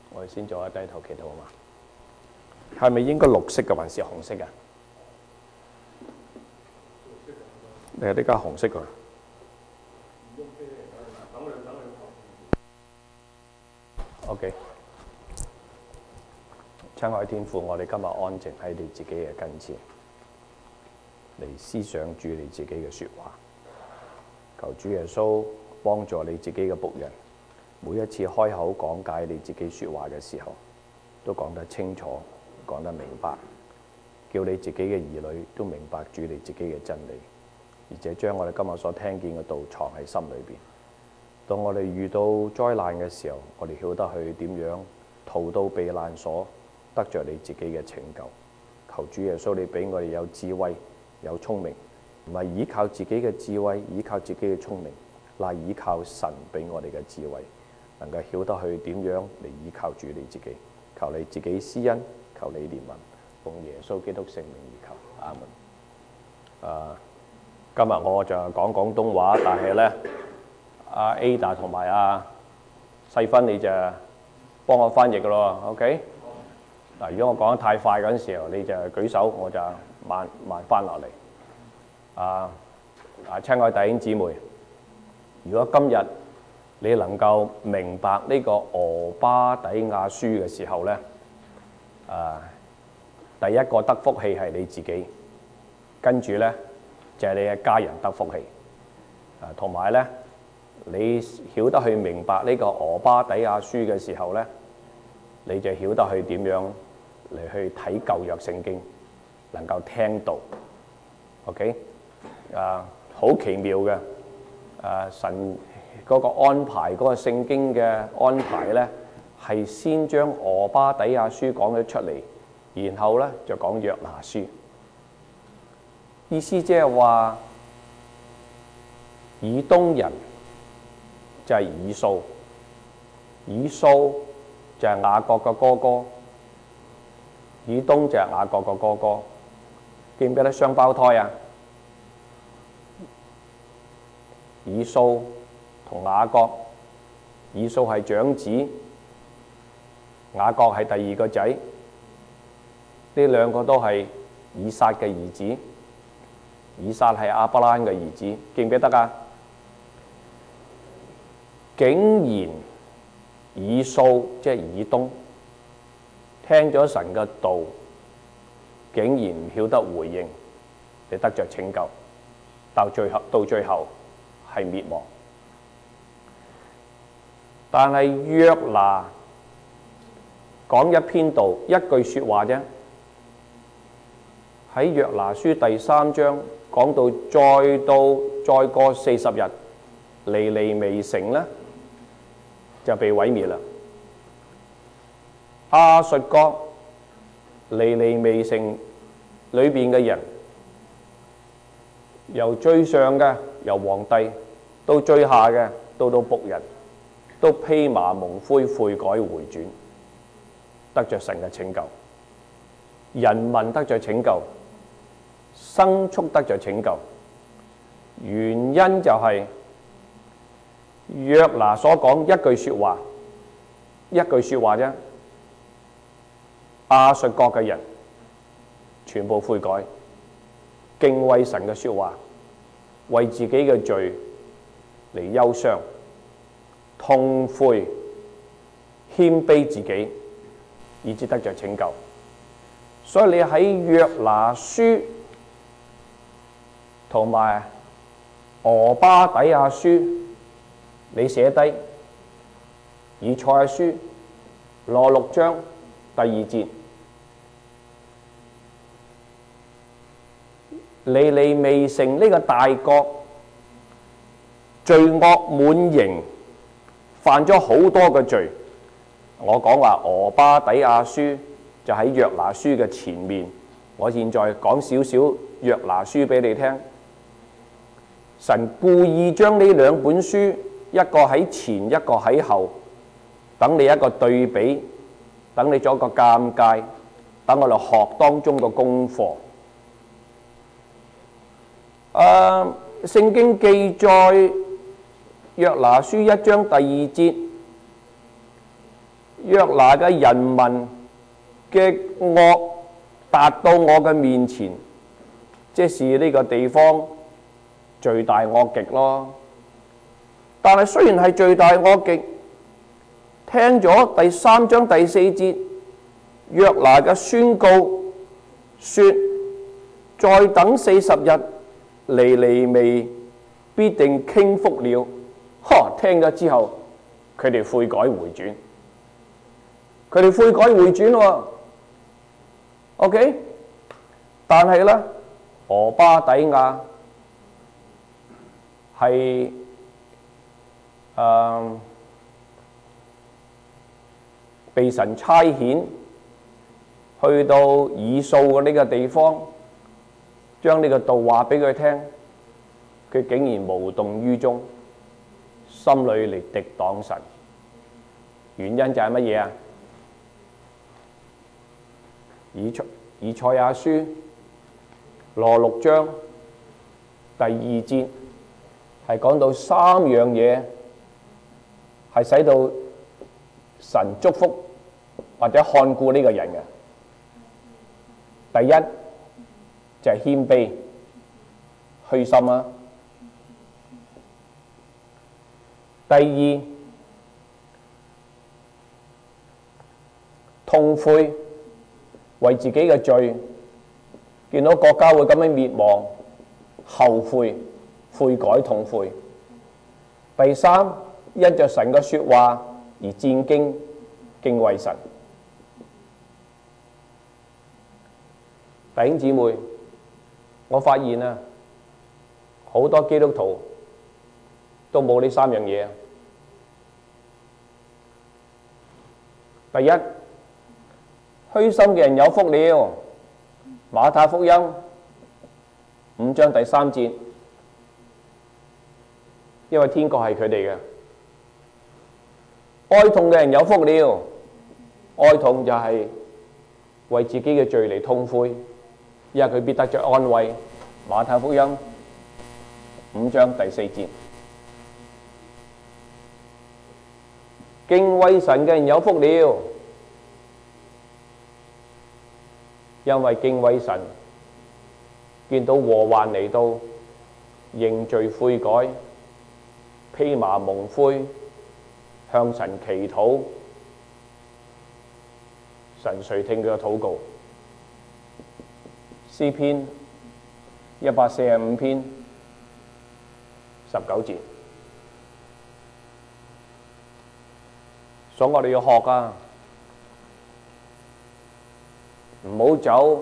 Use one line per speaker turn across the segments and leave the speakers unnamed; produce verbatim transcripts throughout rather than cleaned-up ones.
我哋先做下低頭祈禱啊嘛。係咪應該綠色嘅還是紅色嘅？你係呢家紅色㗎。OK。親愛天父，我哋今日安靜喺你自己嘅跟前，嚟思想主你自己嘅説話。求主耶穌幫助你自己嘅僕人，每一次開口講解你自己説話嘅時候，都講得清楚，講得明白，叫你自己嘅兒女都明白主你自己嘅真理，而且將我哋今日所聽見嘅道藏喺心裏邊。當我哋遇到災難嘅時候，我哋曉得去點樣逃到避難所，得着你自己嘅拯救。求主耶穌你俾我哋有智慧、有聰明，唔係依靠自己嘅智慧，依靠自己嘅聰明，乃依靠神俾我哋嘅智慧，能夠曉得去點樣嚟依靠主你自己。求你自己施恩，求你憐憫，奉耶穌基督聖名而求，阿門。啊，今日我就講廣東話，但係咧，阿 Ada 同埋阿細芬你就幫我翻譯噶咯 ，OK？ 嗱，如果我講得太快嗰陣時候，你就舉手，我就慢慢翻落嚟。啊啊，親愛弟兄姊妹，如果今日你能夠明白呢個俄巴底亞書嘅時候咧，啊，第一個得福氣係你自己，跟住咧就係你嘅家人得福氣，啊，同埋咧你曉得去明白呢個俄巴底亞書嘅時候咧，你就曉得去點樣嚟去睇舊約聖經，能夠聽到 ，OK？ 啊，好奇妙嘅，啊神嗰個安排，嗰個聖經嘅安排咧，係先將俄巴底亞書講咗出嚟，然後咧就講約拿書。意思即係話，以東人就係以掃，以掃就係雅各嘅哥哥，以東就係雅各嘅哥哥。記唔記得雙胞胎啊？以掃同雅各，以掃係長子，雅各係第二個仔。呢兩個都係以撒嘅兒子，以撒係亞伯拉罕嘅兒子，記唔記得啊？竟然以掃即係以東，聽咗神嘅道，竟然唔曉得回應，你得着拯救，到最後到最後係滅亡。但係約拿講一篇道，一句說話啫。喺約拿書第三章講到，再到再過四十日，尼尼微城咧就被毀滅啦。亞述國尼尼微城裏邊嘅人，由最上嘅由皇帝到最下嘅到到僕人，都披麻蒙灰悔改回轉，得着神嘅拯救，人民得着拯救，牲畜得着拯救。原因就係約拿所講一句說話，一句說話啫。亞述國嘅人全部悔改，敬畏神嘅說話，為自己嘅罪嚟憂傷、痛悔、謙卑自己，以致得着拯救。所以你喺約拿書同埋俄巴底亞書，你寫低以賽亞書羅六章第二節，尼尼微城呢個大國罪惡滿盈，犯咗好多嘅罪。我講話俄巴底亞書就喺約拿書嘅前面，我現在講少少約拿書俾你聽。神故意將呢兩本書，一個喺前，一個喺後，等你一個對比，等你做一個鑑戒，等我哋學當中嘅功課。誒，聖經記載約拿書一章第二節， 約拿嘅人民嘅惡達到我嘅面前，即是呢個地方罪大惡極咯。但係雖然係罪大惡極，聽咗第三章第四節約拿嘅宣告，說再等四十日，尼尼微必定傾覆了。呵，聽咗之後，佢哋悔改回轉，佢哋悔改回轉喎。OK， 但係咧，俄巴底亞係誒被神差遣去到以掃嘅呢個地方，將呢個道話俾佢聽，佢竟然無動於衷，心裏嚟敵擋神。原因就係乜嘢啊？以賽以賽亞書羅六章第二節係講到三樣嘢係使到神祝福或者看顧呢個人嘅。第一就係謙卑虛心啊。第二痛悔，為自己嘅罪，見到國家會咁樣滅亡，後悔、悔改、痛悔。第三，因着神嘅說話而戰兢敬畏神。弟兄姊妹，我發現啊，好多基督徒都冇呢三樣嘢。第一，虛心嘅人有福了。馬太福音五章第三節，因為天國係佢哋嘅。哀痛嘅人有福了。哀痛就係為自己嘅罪嚟痛悔，因為佢必得着安慰。馬太福音五章第四節。敬畏神嘅人有福了，因為敬畏神，見到禍患嚟到，認罪悔改，披麻蒙灰，向神祈禱，神垂聽佢嘅禱告。詩篇一百四十五篇十九節。所以我哋要學啊，唔好走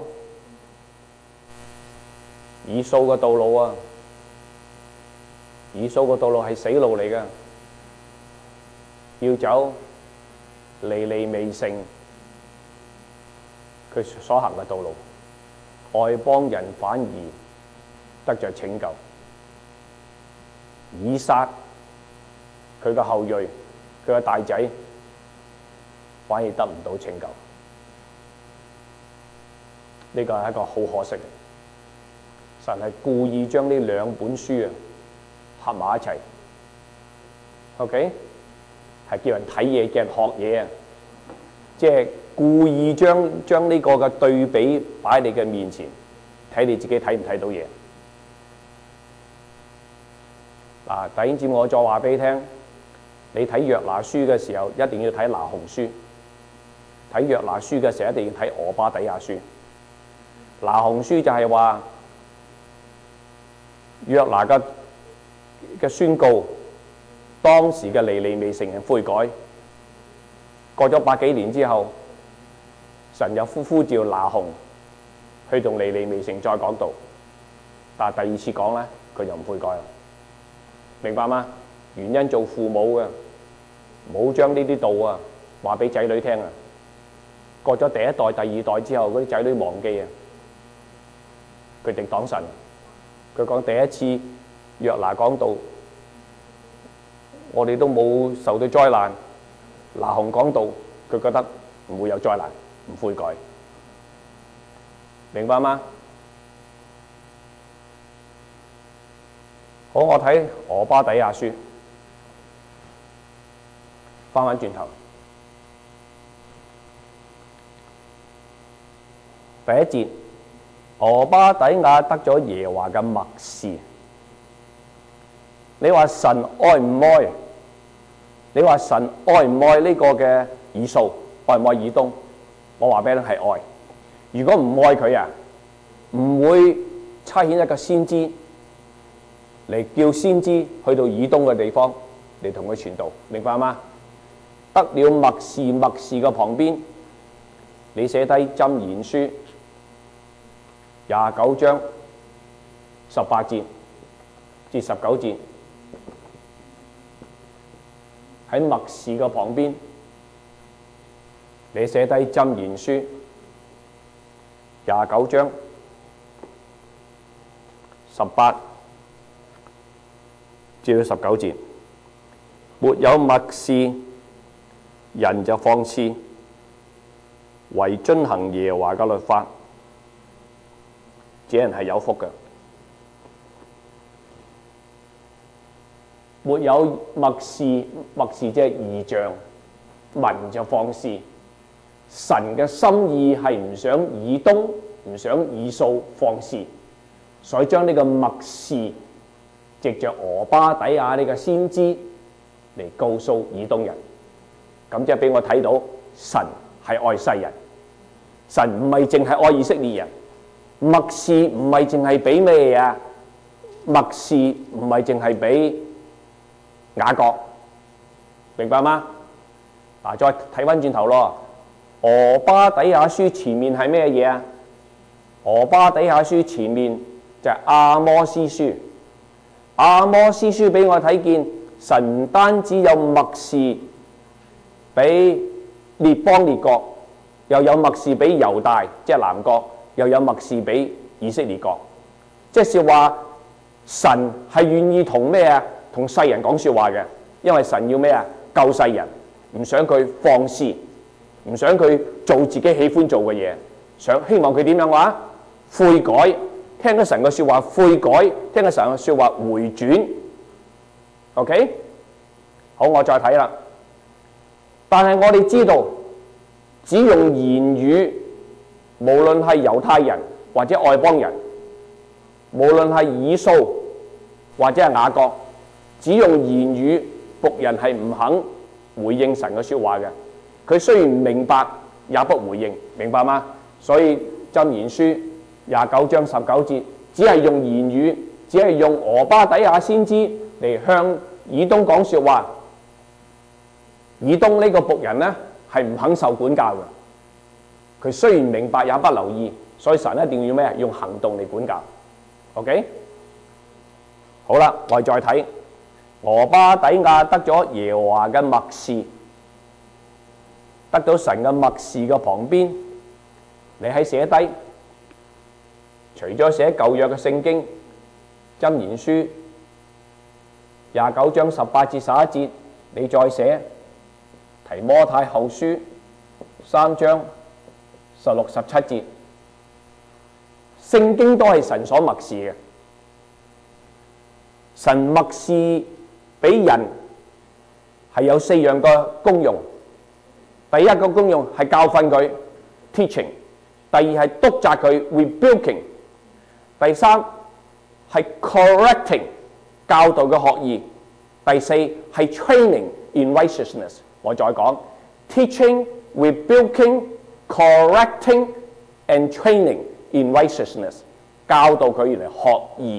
以掃嘅道路啊！以掃嘅道路係死路嚟嘅，要走尼尼微城佢所行嘅道路，外邦人反而得着拯救。以撒佢嘅後裔，佢嘅大仔，反而得唔到拯救，呢個係一個好可惜。神係故意將呢兩本書啊合埋一齊 ，OK， 係叫人睇嘢，叫人學嘢啊！即係故意將將呢個嘅對比擺喺你嘅面前，睇你自己睇唔睇到嘢。嗱，弟兄姊妹，我再話俾你聽，你睇約拿書嘅時候，一定要睇拿鴻書。睇約拿書嘅時候，一定要睇俄巴底亞書。拿鴻書就係話約拿嘅嘅宣告，當時嘅尼尼微城人悔改。過咗百幾年之後，神又呼呼召拿鴻去同尼尼微城再講道，但係第二次講咧，佢就唔悔改啦。明白嗎？原因做父母嘅，唔好將呢啲道啊話俾仔女聽啊。過咗第一代、第二代之後，嗰啲仔女忘記啊，佢敵擋神。佢講第一次約拿講道，我哋都冇受到災難。拿鴻講道，佢覺得唔會有災難，唔悔改。明白嗎？好，我睇俄巴底亞書，翻返轉頭。 第一節，俄巴底亞得咗耶和華嘅默示。你話神愛唔愛？你話神愛唔愛呢個嘅以掃？愛唔愛以東？我話俾你聽係愛。如果唔愛佢啊，唔會差遣一個先知嚟叫先知去到以東嘅地方嚟同佢傳道，明白嗎？得了默示，默示嘅旁邊，你寫低箴言書廿九章十八節至十九節，喺默示嘅旁邊，你寫低箴言書廿九章十八至到十九節，沒有默示，人就放肆，惟遵行耶和華嘅律法，這人係有福嘅。沒有默示，默示即係異象，民就放肆。神嘅心意係唔想以東，唔想以掃放肆，所以將呢個默示藉着俄巴底亞呢個先知嚟告訴以東人。咁即係俾我睇到神係愛世人，神唔係淨係愛以色列人。默示唔係淨係俾咩啊？默示唔係淨係俾雅各，明白嗎？嗱，再睇翻轉頭咯。俄巴底亞書前面係咩嘢啊？俄巴底亞書前面就係阿摩司書。阿摩司書俾我睇見，神唔單止有默示俾列邦列國，又有默示俾猶大，即係南國，又有默示俾以色列國。即係話神係願意同咩啊？同世人講說話嘅，因為神要咩啊？救世人，唔想佢放肆，唔想佢做自己喜歡做嘅嘢，想希望佢點樣話？悔改，聽咗神嘅說話悔改，聽咗神嘅說話回轉。OK， 好，我再睇啦。但係我哋知道，只用言語，無論係猶太人或者外邦人，無論係以掃或者係雅各，只用言語，僕人係唔肯回應神嘅說話嘅。佢雖然明白，也不回應，明白嗎？所以箴言書廿九章十九節，只係用言語，只係用俄巴底亞先知嚟向以東講說話。以東呢個僕人呢，係唔肯受管教嘅。佢雖然明白，也不留意，所以神一定要咩？用行動嚟管教。OK， 好啦，我哋再睇俄巴底亞得咗耶和華嘅默示，得到神嘅默示嘅旁邊，你喺寫低，除咗寫舊約嘅聖經箴言書廿九章十八至十一節，你再寫提摩太後書三章十六十七節，聖經都係神所默示嘅。神默示俾人係有四樣嘅功用。第一個功用係教訓佢 teaching， 第二係督責佢 rebuking， 第三係 correcting 教導嘅學義，第四係 training in righteousness。我再講 teaching, rebuking, correcting and training in righteousness， 教導佢嚟學義。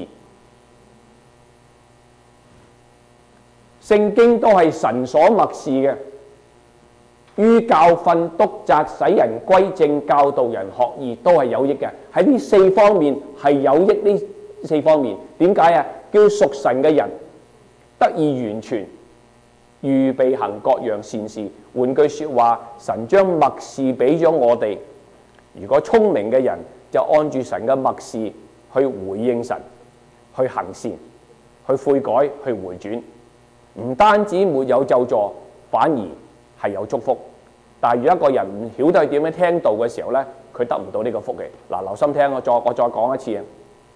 聖經都係神所默示嘅，於教訓、督責、使人歸正、教導人學義，都係有益嘅。喺呢四方面係有益。呢四方面點解啊？叫屬神嘅人得以完全，預備行各樣善事。換句說話，神將默示俾咗我哋。如果聰明嘅人就按住神嘅默示去回應神，去行善，去悔改，去回轉。唔單止沒有咒詛，反而係有祝福。但係如果一個人唔曉得點樣聽道嘅時候咧，佢得唔到呢個福氣。嗱，留心聽，我再我再講一次啊！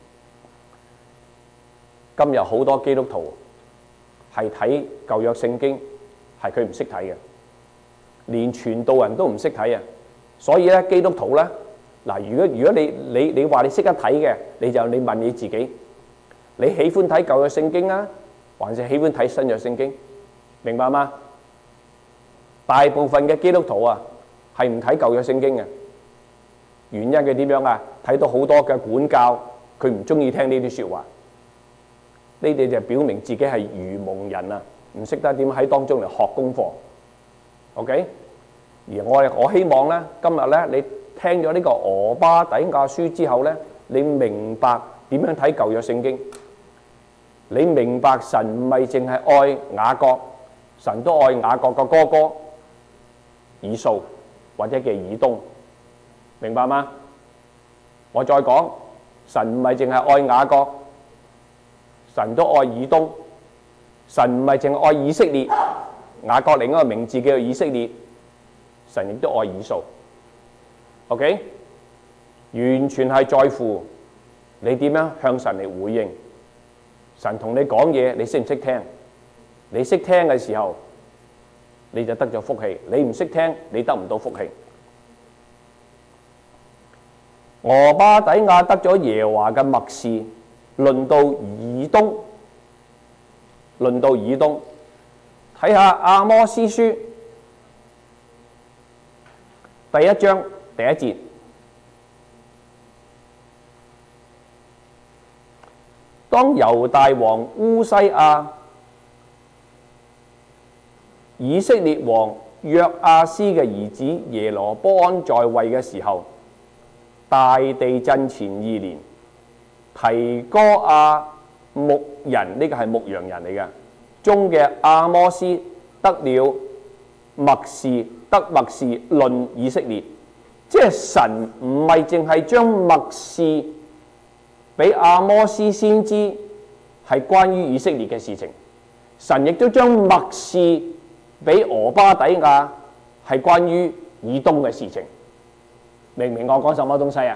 今日好多基督徒係睇舊約聖經，係佢唔識睇嘅，連傳道人都唔識睇啊！所以咧，基督徒咧嗱，如果如果你你你話你識得睇嘅，你就你問你自己，你喜歡睇舊約聖經啊，還是喜歡睇新約聖經？明白嗎？大部分嘅基督徒啊，係唔睇舊約聖經嘅。原因佢點樣啊？睇到好多嘅管教，佢唔中意聽呢啲説話。呢啲就表明自己係愚蒙人啊，唔識得點喺當中嚟學功課。OK？而我我希望咧，今日咧你聽咗呢個俄巴底亞書之後咧，你明白點樣睇舊約聖經。你明白神唔係淨係愛雅各，神都愛雅各嘅哥哥以掃或者叫以東，明白嗎？我再講，神唔係淨係愛雅各，神都愛以東。神唔係淨係愛以色列，雅各另一個名字叫做以色列，神亦都愛以掃。OK， 完全係在乎你點樣向神嚟回應。神同你講嘢，你識唔識聽？你識聽嘅時候，你就得咗福氣；你唔識聽，你得唔到福氣。俄巴底亞得咗耶和華嘅默示，輪到以東，輪到以東，睇下阿摩司書第一章第一節。當猶大王烏西亞、以色列王約阿斯嘅兒子耶羅波安在位嘅時候，大地震前二年，提哥亞牧人，呢、這個係牧羊人嚟嘅，中嘅阿摩斯得了默示，得默示論以色列，即係神唔係淨係將默示俾阿摩斯先知係關於以色列嘅事情，神亦都將默示俾俄巴底亞係關於以東嘅事情。明唔明我講什麼東西啊？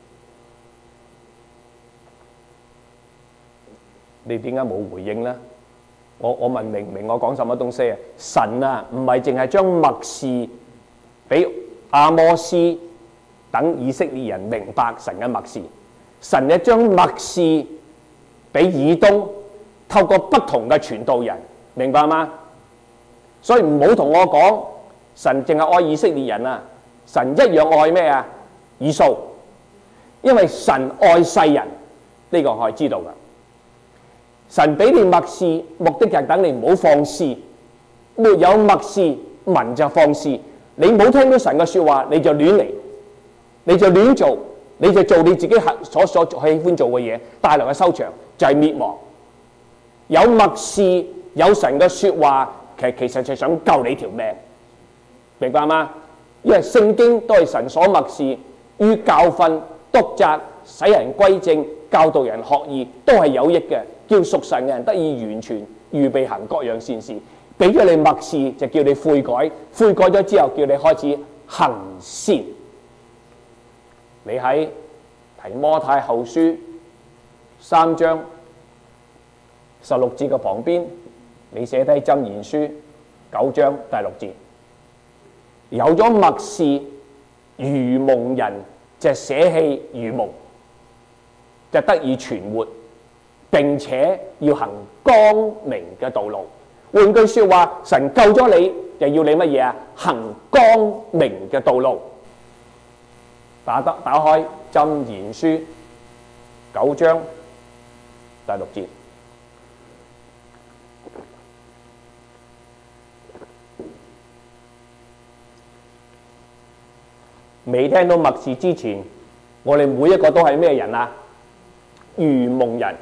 你點解冇回應呢？我我問明唔明我講什麼東西啊？神啊，唔係淨係將默示俾阿摩斯等以色列人明白神嘅默示，神亦將默示俾以東，透過不同嘅傳道人，明白嗎？所以唔好同我講神淨係愛以色列人啊！神一樣愛咩啊？以掃，因為神愛世人，呢、這個我係知道噶。神俾你默示，目的就係等你唔好放肆。沒有默示，民就放肆。你冇聽到神嘅說話，你就亂嚟，你就亂做，你就做你自己所所喜歡做嘅嘢，帶來嘅收場就係滅亡。有默示，有神嘅說話，其實其實就想救你條命，明白嗎？因為聖經都係神所默示，於教訓、督責、使人歸正、教導人學義，都係有益嘅，叫屬神嘅人得以完全，預備行各樣善事。俾咗你默示，就叫你悔改，悔改咗之後，叫你開始行善。你喺提摩太後書三章十六節嘅旁邊，你寫低箴言書九章第六節。有咗默示，愚蒙人就捨棄愚蒙，就得以存活，並且要行光明嘅道路。換句說話，神救咗你，就要你乜嘢啊？行光明嘅道路。打得打開箴言書九章第六節。未聽到默示之前，我哋每一個都係咩人啊？愚蒙人。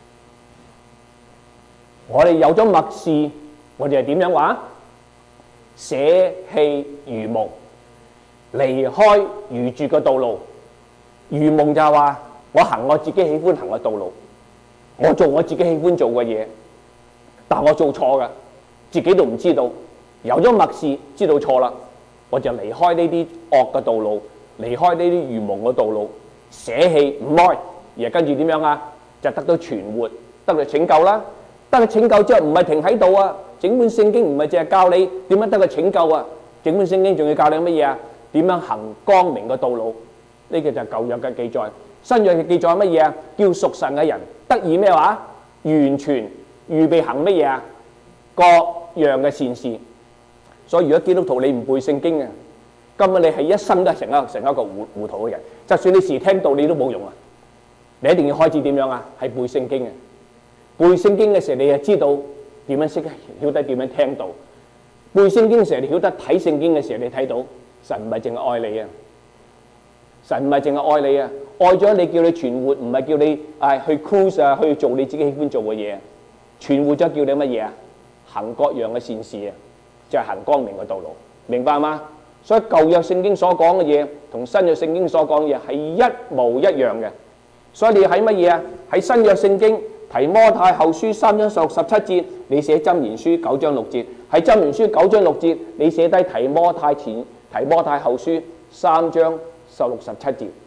我哋有咗默示，我哋係點樣話？捨棄愚蒙，離開愚拙嘅道路。愚蒙就係話我行我自己喜歡行嘅道路，我做我自己喜歡做嘅嘢，但我做錯㗎，自己都唔知道。有咗默示，知道錯啦，我就離開呢啲惡嘅道路，離開呢啲愚蒙嘅道路，捨棄唔愛，而跟住點樣啊？就得到存活，得到拯救啦。得到拯救之後唔係停喺度啊！整本聖經唔係淨係教你點樣得到拯救啊！整本聖經仲要教你乜嘢啊？點樣行光明嘅道路？
呢個就係舊約嘅記載。新約嘅記載係乜嘢啊？叫屬神嘅人得以咩話？完全預備行乜嘢啊？各樣嘅善事。所以如果基督徒你唔背聖經嘅，根本你係一生都係成一個成一個糊糊塗嘅人。就算你時聽道理都冇用啊！你一定要開始點樣啊？係背聖經嘅。背聖經嘅時候，你就知道點樣識曉得點樣聽道。背聖經嘅時候，你曉得睇聖經嘅時候，你睇到神唔係淨係愛你啊！神唔係淨係愛你啊！愛咗你叫你存活，唔係叫你誒去 cruise 啊，去做你自己喜歡做嘅嘢。存活咗叫你乜嘢啊？行各樣嘅善事啊，就係行光明嘅道路，明白嗎？所以舊約聖經所講嘅嘢同新約聖經所講嘅嘢係一模一樣嘅。所以你喺乜嘢啊？喺新約聖經提摩太後書三章十六十七節，你寫箴言書九章六節；喺箴言書九章六節，你寫低提摩太前提摩太後書三章十六十七節。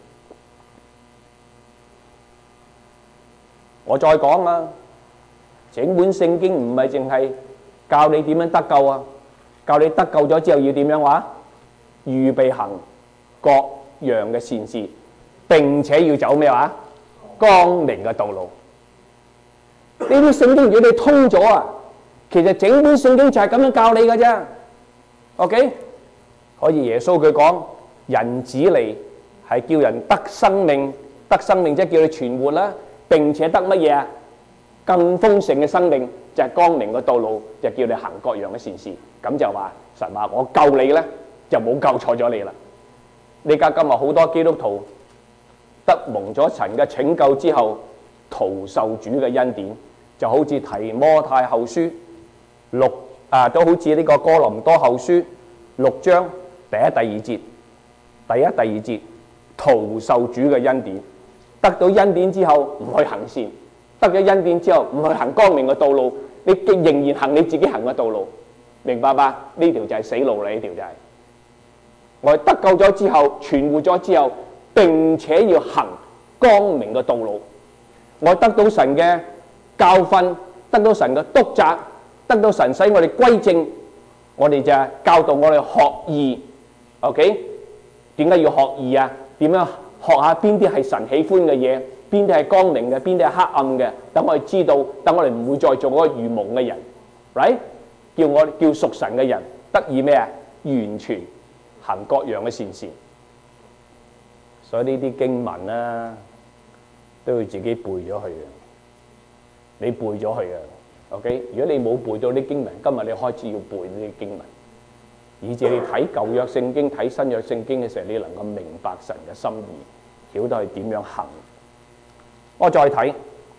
我再講啊，整本聖經唔係淨係教你點樣得救啊，教你得救咗之後要點樣話？預備行各樣嘅善事，並且要走咩話？光明嘅道路。呢啲聖經如果你通咗啊，其實整本聖經就係咁樣教你嘅啫。OK， 可以耶穌佢講，人子嚟係叫人得生命，得生命即係叫你存活啦，並且得乜嘢啊？更豐盛嘅生命就係光明嘅道路，就叫你行各樣嘅善事。咁就話神話我救你咧，就冇救錯咗你啦。你而家今日好多基督徒得蒙咗神嘅拯救之後，徒受主嘅恩典，就好似提摩太後書六啊，都好似呢個哥林多後書六章第一、第二節，第一、第二節徒受主嘅恩典，得到恩典之後唔去行善，得咗恩典之後唔去行光明嘅道路，你仍然行你自己行嘅道路，明白吧？呢條就係死路啦，呢條就係、是、我哋得救咗之後，存活咗之後，並且要行光明嘅道路。我得到神嘅教訓，得到神嘅督責，得到神使我哋歸正，我哋就係教導我哋學義。OK， 點解要學義啊？點樣學下邊啲係神喜歡嘅嘢，邊啲係光明嘅，邊啲係黑暗嘅？等我哋知道，等我哋唔會再做嗰個愚蒙嘅人。Right？ 叫我叫屬神嘅人得以咩啊？完全行各樣嘅善事。所以呢啲經文啊，都要自己背咗佢嘅。你背咗佢啊 ，OK？ 如果你冇背到啲經文，今日你開始要背呢啲經文，以至你睇舊約聖經、睇新約聖經嘅時候，你能夠明白神嘅心意，曉得係點樣行。我再睇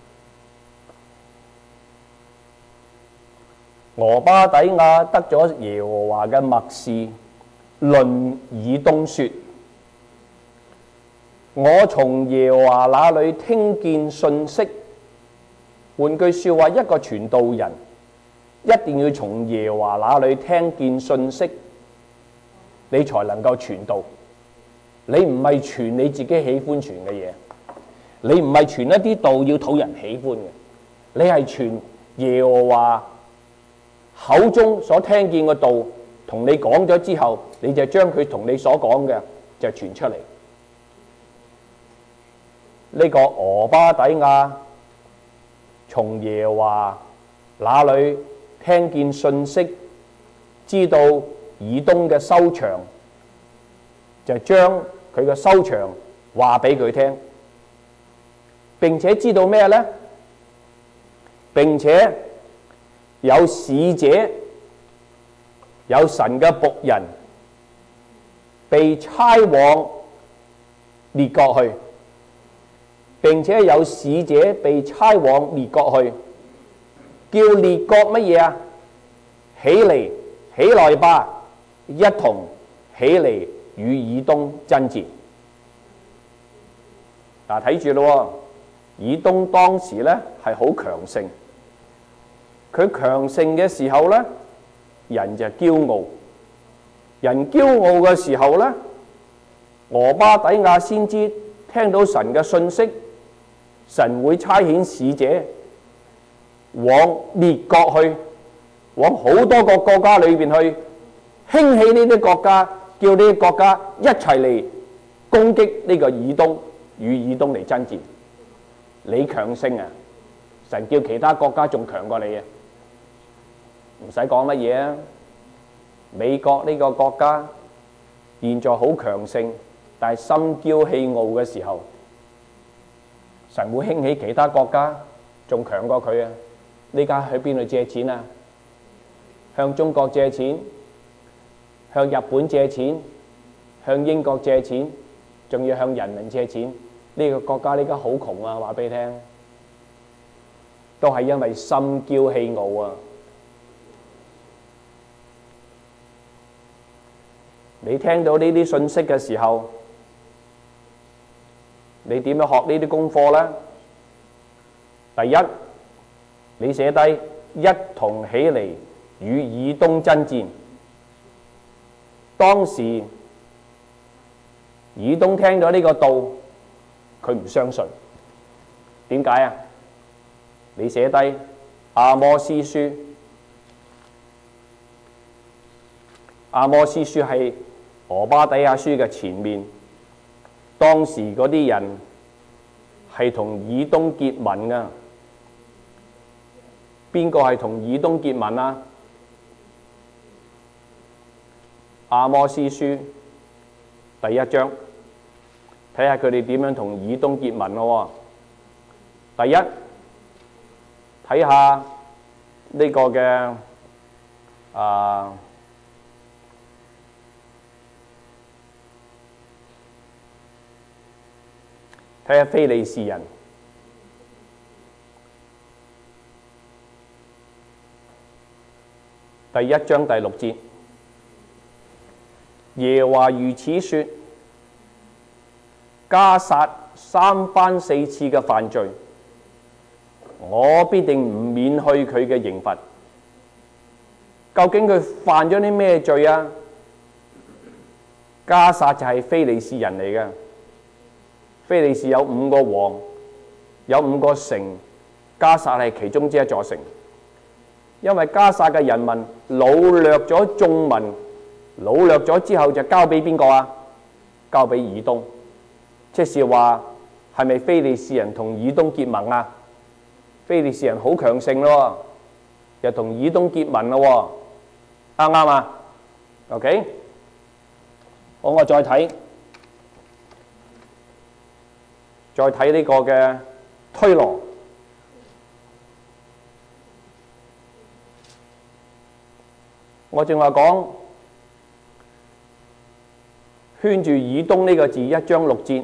俄巴底亞得咗耶和華嘅默示，論以東說：我從耶和華那裏聽見信息。換句說話，一個傳道人一定要從耶和華那裏聽見信息，你才能夠傳道。你唔係傳你自己喜歡傳嘅嘢，你唔係傳一啲道要討人喜歡嘅，你係傳耶和華口中所聽見嘅道，同你講咗之後，你就將佢同你所講嘅就傳出嚟。呢個俄巴底亞從耶和華那裏聽見信息，知道以東嘅收場，就將佢嘅收場話俾佢聽，並且知道咩呢？並且有使者，有神嘅僕人被差往列國去。並且有使者被差往列國去，叫列國乜嘢啊？起嚟，起來吧，一同起嚟與以東爭戰。嗱，睇住咯，以東當時咧係好強盛，佢強盛嘅時候咧，人就驕傲，人驕傲嘅時候咧，俄巴底亞先知聽到神嘅信息。神會差遣使者往列國去，往好多個國家裏邊去興起呢啲國家，叫呢啲國家一齊嚟攻擊呢個以東，與以東嚟爭戰。你強盛啊，神叫其他國家仲強過你啊，唔使講乜嘢啊。美國呢個國家現在好強盛，但係心驕氣傲嘅時候，神會興起其他國家仲強過佢啊。呢家去邊度借錢啊？向中國借錢，向日本借錢，向英國借錢，仲要向人民借錢。呢個國家呢家好窮啊，話俾你聽，都係因為心驕氣傲啊。你聽到呢啲信息嘅時候，你點樣學呢啲功課呢？第一，你寫低一同起嚟與以東爭戰。當時以東聽咗呢個道，佢唔相信。點解啊？你寫低阿摩司書，阿摩司書係俄巴底亞書嘅前面。當時嗰啲人係同以東結盟㗎。邊個係同以東結盟啊？阿摩司書第一章，睇下佢哋點樣同以東結盟咯。第一，睇下呢個嘅啊，睇下非利士人。第一章第六節，耶和華如此說：迦薩三番四次嘅犯罪，我必定唔免去佢嘅刑罰。究竟佢犯咗啲咩罪啊？迦薩就係非利士人嚟嘅。非利士有五個王，有五個城，迦薩係其中之一座城。因為迦薩嘅人民擄掠咗眾民，擄掠咗之後就交俾邊個啊？交俾以東。即是話係咪非利士人同以東結盟啊？非利士人好強盛咯，又同以東結盟咯，啱唔啱啊 ？OK， 好，我再睇，再睇呢個嘅推羅。我正話講圈住以東呢個字一章六節，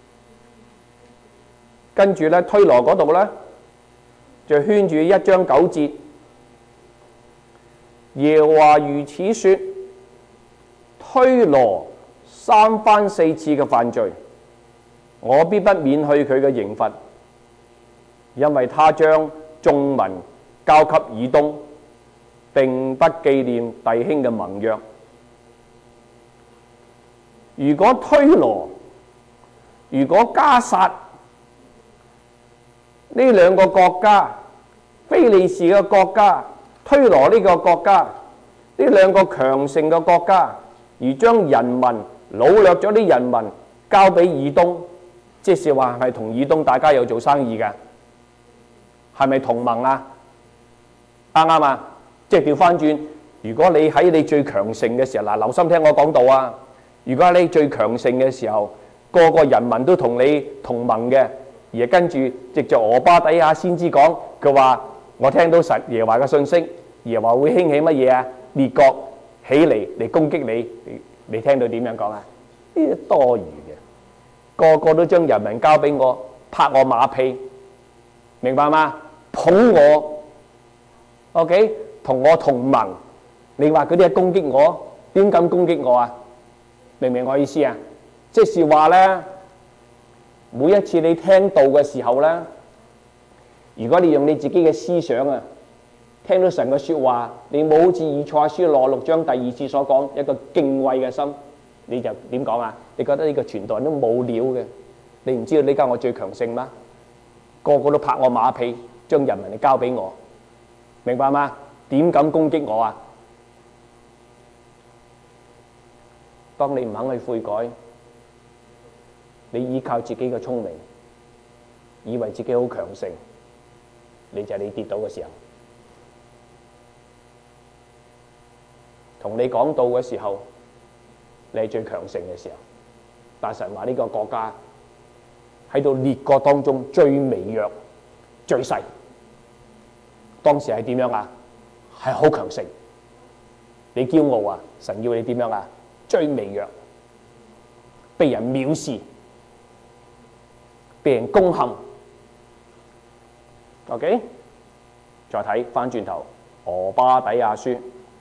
跟住咧推羅嗰度咧就圈住一章九節。耶和華如此說：推羅三番四次嘅犯罪，我必不免去佢嘅刑罰，因為他將眾民交給以東，並不紀念弟兄嘅盟約。如果推羅、如果迦薩呢兩個國家，非利士嘅國家、推羅呢個國家，呢兩個強盛嘅國家，而將人民擄掠咗啲人民交俾以東，即是話係咪同以東大家有做生意嘅？係咪同盟啊？啱唔啱啊？即係調翻轉，如果你喺你最強盛嘅時候，嗱，留心聽我講道啊！如果喺你最強盛嘅時候，個個人民都同你同盟嘅，而跟住藉着俄巴底亞先知講，佢話我聽到神耶和華嘅信息，耶和華會興起乜嘢啊？列國起嚟嚟攻擊你，你，你聽到點樣講啊？呢啲多餘嘅，個個都將人民交俾我，拍我馬屁，明白嗎？捧我 ，OK？同我同盟，你話嗰啲係攻擊我，點敢攻擊我啊？明唔明我意思啊？即是話咧，每一次你聽道嘅時候咧，如果你用你自己嘅思想啊，聽到神嘅說話，你冇好似以賽亞書落六章第二節所講一個敬畏嘅心，你就點講啊？你覺得呢個傳道人都冇料嘅，你唔知道呢家我最強盛嗎？個個都拍我馬屁，將人民嚟交俾我，明白嗎？點敢攻擊我啊？當你唔肯去悔改， 你依靠自己嘅聰明，以為自己好強盛，你就係你跌倒嘅時候。同你講道嘅時候，你係最強盛嘅時候。但神話呢個國家喺到列國當中最微弱、最細。當時係點樣啊？係好強盛。你驕傲啊，神要你點樣啊？最微弱，被人藐視，被人攻陷。OK， 再睇翻轉頭，俄巴底亞書。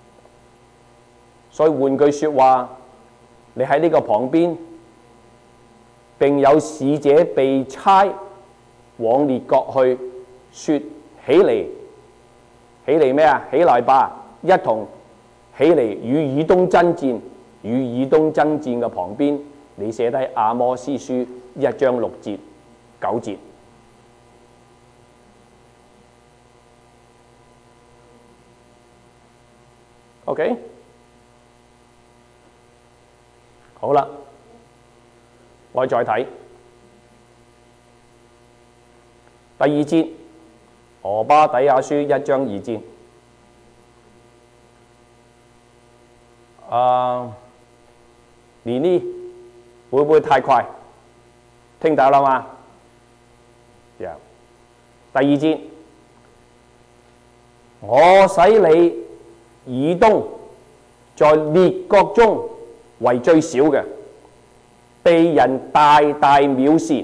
所以換句説話，你喺呢個旁邊，並有使者被差往列國去，說起嚟，起嚟咩啊？起來吧，一同起嚟與以東爭戰。與以東爭戰嘅旁邊，你寫低阿摩司書一章六節九節。OK， 好啦，我再睇第二節，俄巴底亞書一章二節。啊，連呢會唔會太快？聽到啦嘛？第二節，我使你以東在列國中為最小嘅，被人大大藐視。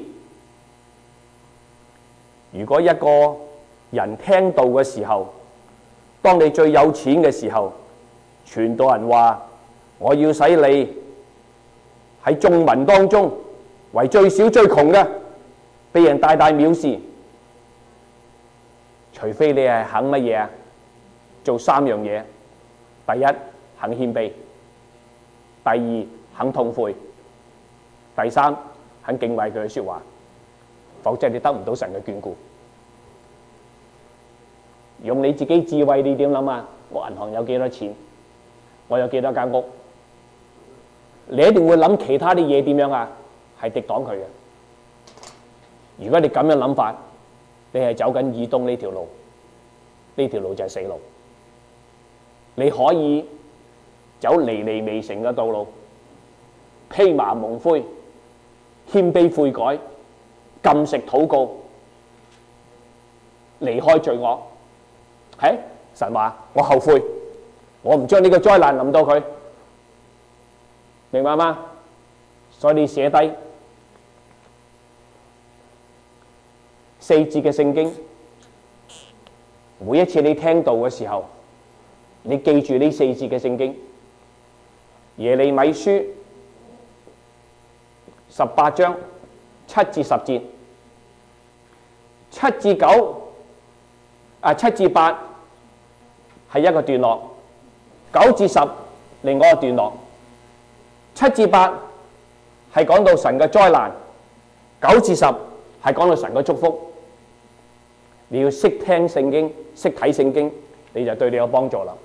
如果一個人聽道嘅時候，當你最有錢嘅時候，傳道人話我要使你喺眾民當中為最小最窮嘅，被人大大藐視。除非你係肯乜嘢啊？做三樣嘢：第一，肯謙卑；第二，肯痛悔；第三，肯敬畏佢嘅説話。否則你得唔到神嘅眷顧。用你自己智慧，你點諗啊？我銀行有幾多錢？我有幾多間屋？你一定會諗其他啲嘢點樣啊？係敵擋佢嘅。如果你咁樣諗法，你係走緊以東呢條路，呢條路就係死路。你可以走尼尼微城嘅道路，披麻蒙灰，謙卑悔改，禁食禱告，離開罪惡。係神話，我後悔，我唔將呢個災難臨到佢，明白嗎？所以你寫低四節嘅聖經，每一次你聽道嘅時候，你記住呢四節嘅聖經。耶利米書十八章七至十節，七至九啊七至八係一個段落，九至十另外一個段落。七至八係講到神嘅災難，九至十係講到神嘅祝福。你要識聽聖經，識睇聖經，你就對你有幫助啦。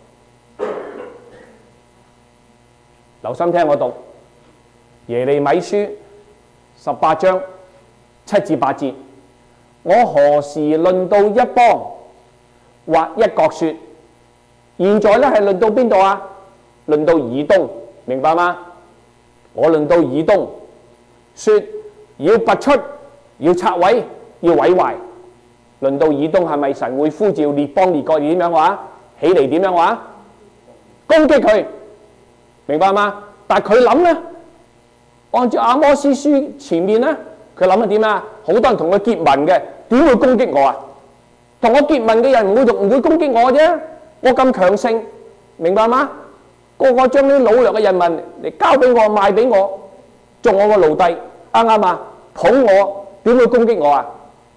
留心聽我讀耶利米書十八章七至八節。我何時論到一邦或一國說？現在咧係論到邊度啊？論到以東，明白嗎？我論到以東，說要拔出，要拆毀，要毀壞。論到以東係咪神會呼召列邦列國點樣話？起嚟點樣話？攻擊佢，明白嗎？但係佢諗咧，按照阿摩司書前面咧，佢諗係點啊？好多人同佢結盟嘅，點會攻擊我啊？同我結盟嘅人唔會唔會攻擊我啫？我咁強盛，明白嗎？個個將啲擄掠嘅人民嚟交俾我，賣俾我，做我個奴隸，啱唔啱啊？捧我，點會攻擊我啊？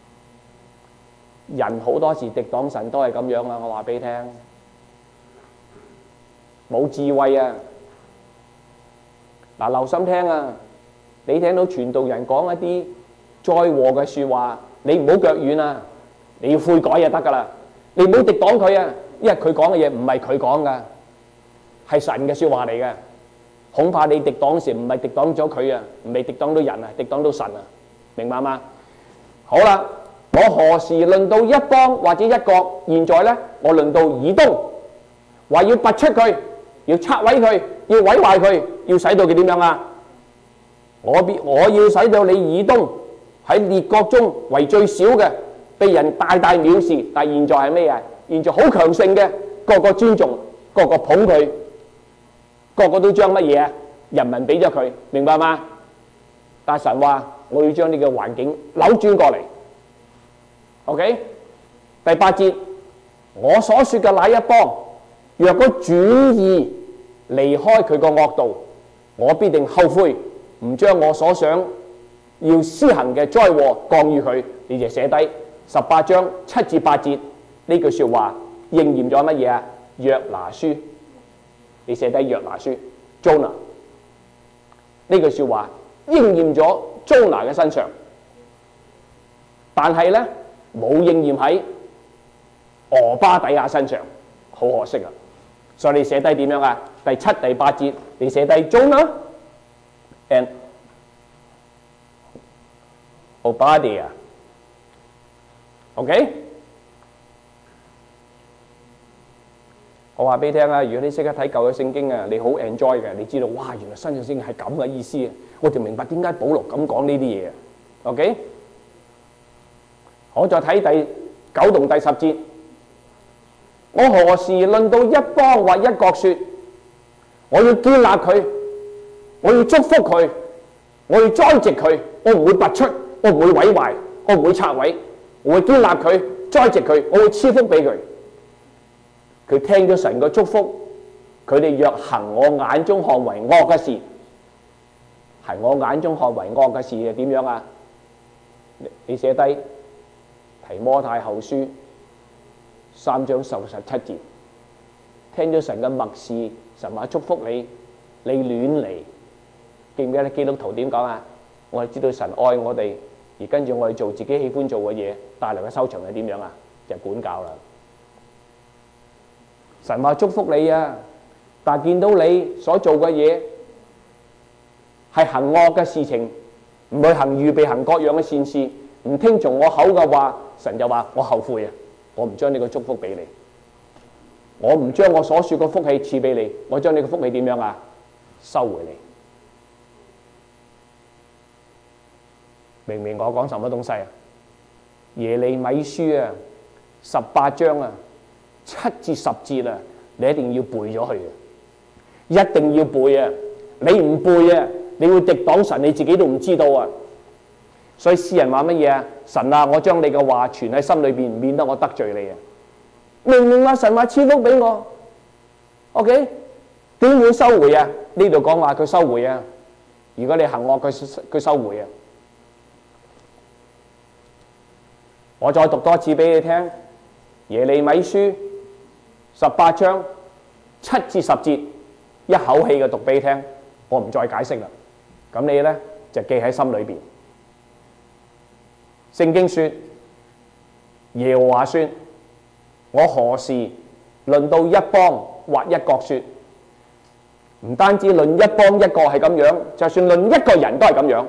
人好多時敵擋神都係咁樣啊！我話俾你聽，冇智慧啊！嗱，留心聽啊！你聽到傳道人講一啲災禍嘅説話，你唔好腳軟啊！你要悔改就得噶啦！你唔好敵擋佢啊！因為佢講嘅嘢唔係佢講噶，係神嘅説話嚟嘅。 恐怕你敵擋時唔係敵擋咗佢啊，唔係敵擋到人啊，敵擋到神啊，明白嗎？好啦，我何時論到一邦或者一國？現在呢，我論到以東，話要拔出佢，要拆毀佢，要毀壞佢，要使到佢點樣啊？我必我要使到你以東喺列國中為最小嘅，被人大大藐視。但現在係咩啊？現在好強盛嘅，個個尊重，個個捧佢。個個都將乜嘢啊？人民俾咗佢，明白嗎？但神話我要將呢個環境扭轉過嚟。OK， 第八節，我所說嘅那一邦，若果轉意離開佢個惡道，我必定後悔，唔將我所想要施行嘅災禍降於佢。你就寫低十八章七至八節呢句說話應驗咗乜嘢啊？約拿書。你寫低約拿書 Jonah 呢句說話應驗咗 Jonah 嘅身上，但係咧冇應驗喺俄巴底亞身上，好可惜啊！所以你寫低點樣啊？第七、第八節你寫低 Jonah and Obadiah。OK？我話俾你聽啊！如果你識得睇舊嘅聖經啊，你好 enjoy 嘅，你知道哇，原來新約聖經係咁嘅意思啊！我就明白點解保羅咁講呢啲嘢啊。OK， 我再睇第九同第十節，我何時論到一邦或一國說，我要建立佢，我要祝福佢，我要栽植佢，我唔會拔出，我唔會毀壞，我唔會拆毀，我會建立佢，栽植佢，我會賜福俾佢。佢聽咗神嘅祝福，佢哋若行我眼中看為惡嘅事，行我眼中看為惡嘅事係點樣啊？你寫低提摩太後書三章十十七節，聽咗神嘅默示，神話祝福你，你亂嚟，記唔記得基督徒點講啊？我哋知道神愛我哋，而跟住我哋做自己喜歡做嘅嘢，帶來嘅收場係點樣啊？就係管教啦。神話祝福你啊，但係見到你所做嘅嘢係行惡嘅事情，唔去行預備行各樣嘅善事，唔聽從我口嘅話，神就話我後悔啊！我唔將呢個祝福俾你，我唔將我所說嘅福氣賜俾你，我將呢個福氣點樣啊？收回你。明唔明我講什麼東西啊？耶利米書啊，十八章啊。七至十節啊，你一定要背咗佢嘅，一定要背啊！你唔背啊，你會敵擋神，你自己都唔知道啊！所以詩人話乜嘢啊？神啊，我將你嘅話存喺心裏邊，免得我得罪你啊！明唔明啊？神話賜福俾我 ，OK？ 點會收回啊？呢度講話佢收回啊！如果你行惡，佢佢收回啊！我再讀多次俾你聽，耶利米書。十八章七至十節，一口氣嘅讀俾你聽，我唔再解釋啦。咁你咧就記喺心裏邊。聖經說，耶和華說，我何時論到一邦或一國說，唔單止論一邦一國係咁樣，就算論一個人都係咁樣。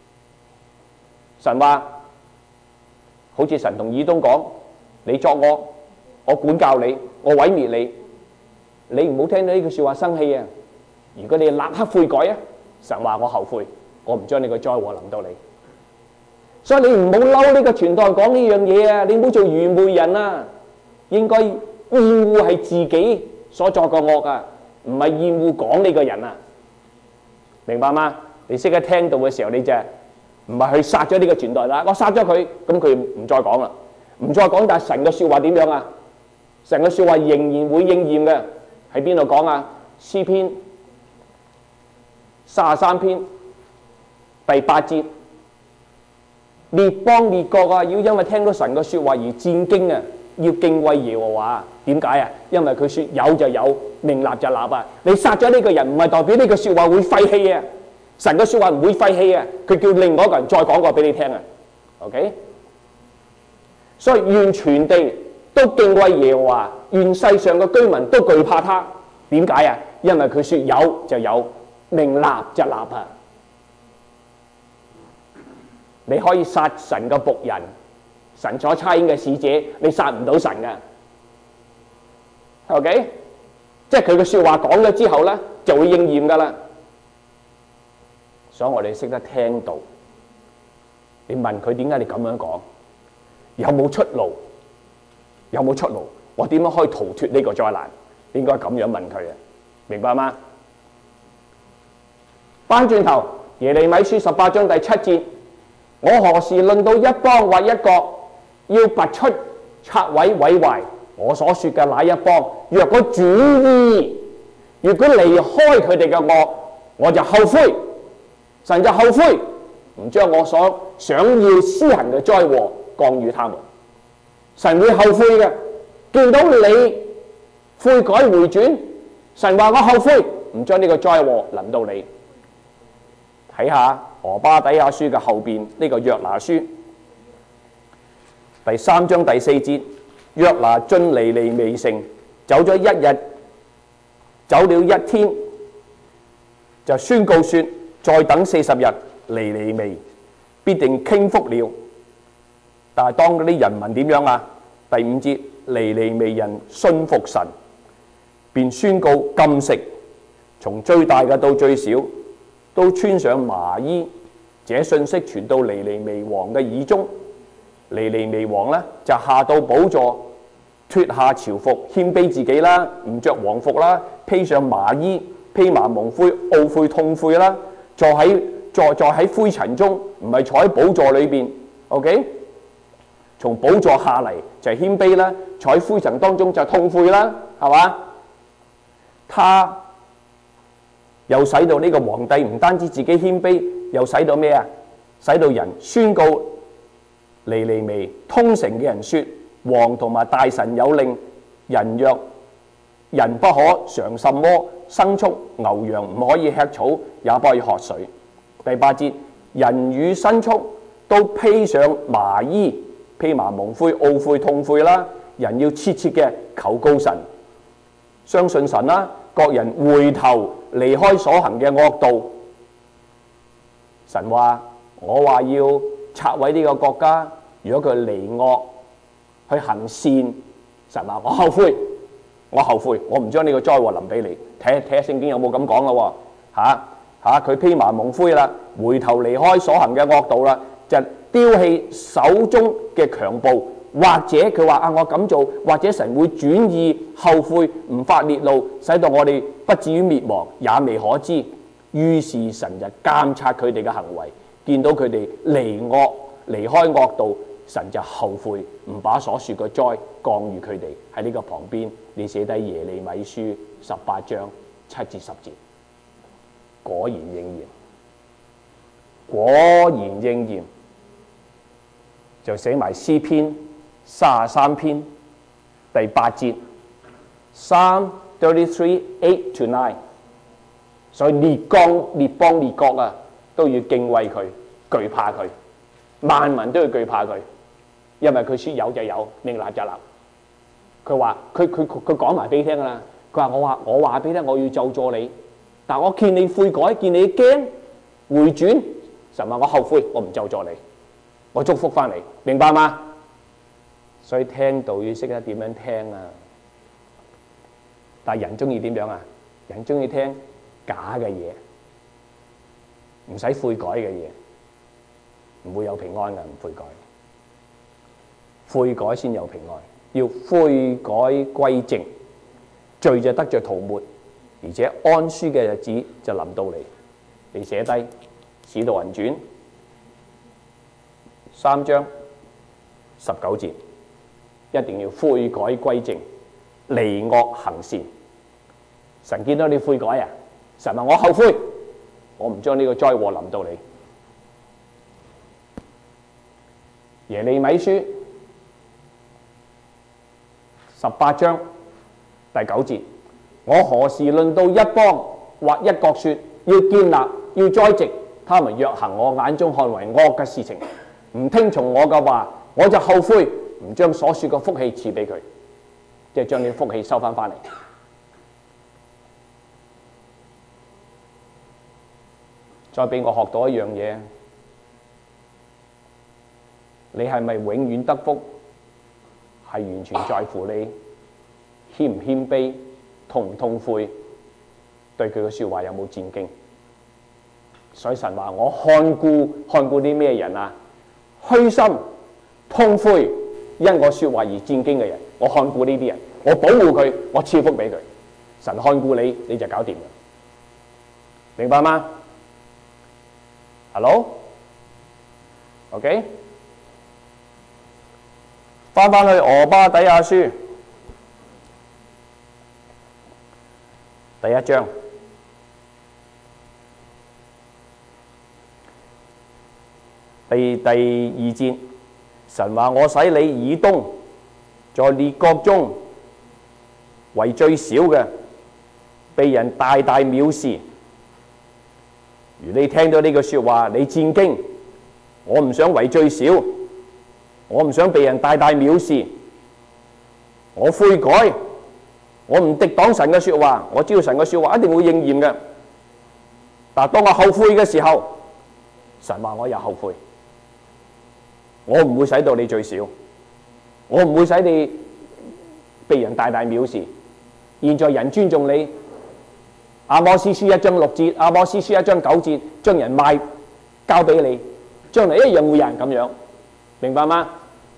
神話好似神同以東講，你作惡，我管教你，我毀滅你，你唔好聽到呢句說話生氣啊！如果你立刻悔改啊，神話我後悔，我唔將你個災禍臨到你。所以你唔好嬲呢個傳道人講呢樣嘢啊！你唔好做愚昧人啊！應該厭惡係自己所作嘅惡啊，唔係厭惡講呢個人啊！明白嗎？你識得聽到嘅時候，你就唔係去殺咗呢個傳道人啦，我殺咗佢，咁佢唔再講啦，唔再講，但係神嘅說話點樣啊？神嘅說話仍然會應驗嘅，喺邊度講啊？詩篇三十三篇第八節，列邦列國啊，要因為聽到神嘅說話而戰驚啊，要敬畏耶和華。點解啊？因為佢說有就有，命立就立啊！你殺咗呢個人，唔係代表呢個說話會廢棄啊！神嘅說話唔會廢棄啊！佢叫另外一個人再講過俾你聽啊 ！OK， 所以願全地都敬畏耶和華，願世上嘅居民都懼怕他。點解啊？因為佢說有就有， 命立就立啊！你可以殺神嘅僕人，神所差遣嘅使者，你殺唔到神嘅。OK， 即係佢嘅説話講咗之後咧，就會應驗噶啦。所以我哋識得聽到。你問佢點解你咁樣講？有冇出路？有冇出路？我點樣可以逃脱呢個災難？應該咁樣問佢啊，明白嗎？翻轉頭，耶利米書十八章第七節，我何時論到一邦或一國，要拔出拆毀毀壞我所說嘅那一邦，若果轉意，如果離開佢哋嘅惡，我就後悔，神就後悔，唔將我所想要施行嘅災禍降與他們。神會後悔嘅，見到你悔改回轉，神話我後悔，唔將呢個災禍臨到你。睇下俄巴底亞書嘅後邊呢個約拿書第三章第四節，約拿進尼尼微城，走咗一日，走了一天，就宣告說：再等四十日，尼尼微必定傾覆了。但係當嗰啲人民點樣啊？第五節，尼尼微人信服神，便宣告禁食，從最大嘅到最小都穿上麻衣。這信息傳到尼尼微王嘅耳中，尼尼微王呢，就下到寶座，脱下朝服，謙卑自己啦，唔着皇服啦，披上麻衣，披麻蒙灰，懊悔痛悔啦，坐喺坐坐喺灰塵中，唔係坐喺寶座裏邊。OK， 從寶座下嚟就係謙卑啦，坐喺灰塵當中就痛悔啦，係嘛？他又使到呢個皇帝唔單止自己謙卑，又使到咩啊？使到人宣告尼尼微通城嘅人說：王同埋大臣有令，人若人不可嘗什麼牲畜，牛羊唔可以吃草，也不可以喝水。第八節，人與牲畜都披上麻衣，披麻蒙灰，懊悔痛悔啦。人要切切嘅求告神，相信神啦。各人回頭離開所行嘅惡道。神話我話要拆毀呢個國家，如果佢離惡去行善，神話我後悔，我後悔，我唔將呢個災禍臨俾你。睇睇下聖經有冇咁講咯喎，嚇嚇佢披麻蒙灰啦，回頭離開所行嘅惡道啦，就丟棄手中嘅強暴，或者佢話啊我咁做，或者神會轉意後悔，唔發烈怒，使到我哋不至於滅亡，也未可知。於是神就監察佢哋嘅行為，見到佢哋離惡離開惡道，神就後悔，唔把所說嘅災降於佢哋。喺呢個旁邊，你寫低耶利米書十八章七至十節，果然應驗，果然應驗，就寫埋詩篇三十三篇第八節 ，Psalm thirty-three eight to nine。所以列邦列邦列國啊，都要敬畏佢，懼怕佢，萬民都要懼怕佢，因為佢說有就有，命立就立。佢話佢佢佢講埋俾你聽噶啦。佢話我話我話俾你聽，我要咒詛你，但我見你悔改，見你驚回轉，神話我後悔，我唔咒詛你，我祝福翻你，明白嗎？所以聽到要識得點樣聽啊！但係人中意點樣啊？人中意聽假嘅嘢，唔使悔改嘅嘢，唔會有平安嘅。唔悔改，悔改先有平安。要悔改歸正，罪就得着塗抹，而且安舒嘅日子就臨到你。你寫低《使徒行傳》三章十九節，一定要悔改歸正，離惡行善。神見到你悔改啊！神話我後悔，我唔將呢個災禍臨到你。耶利米書十八章第九節，我何時論到一邦或一國說要建立要栽植，他們若行我眼中看為惡嘅事情，唔聽從我嘅話，我就後悔，唔將所說嘅福氣賜俾佢，即係將啲福氣收翻翻嚟。 再俾我學到一樣嘢，你係咪永遠得福，係完全在乎你謙唔謙卑、痛唔痛悔，對佢嘅說話有冇戰兢。所以神話我看顧看顧啲咩人啊？虛心痛悔因我說話而戰兢嘅人，我看顧呢啲人，我保護佢，我賜福俾佢。神看顧你，你就搞掂啦，明白嗎 ？Hello，OK， 翻翻去俄巴底亞書第一章。第第二節，神話我使你以東在列國中為最小嘅，被人大大藐視。如你聽到呢句說話，你戰驚，我唔想為最小，我唔想被人大大藐視，我悔改，我唔敵擋神嘅說話，我知道神嘅說話一定會應驗嘅。但當我後悔嘅時候，神話我又後悔。我唔會使到你最少，我唔會使你被人大大藐視。現在人尊重你，阿摩司書一章六節，阿摩司書一章九節，將人賣交俾你，將來一樣會有人咁樣，明白嗎？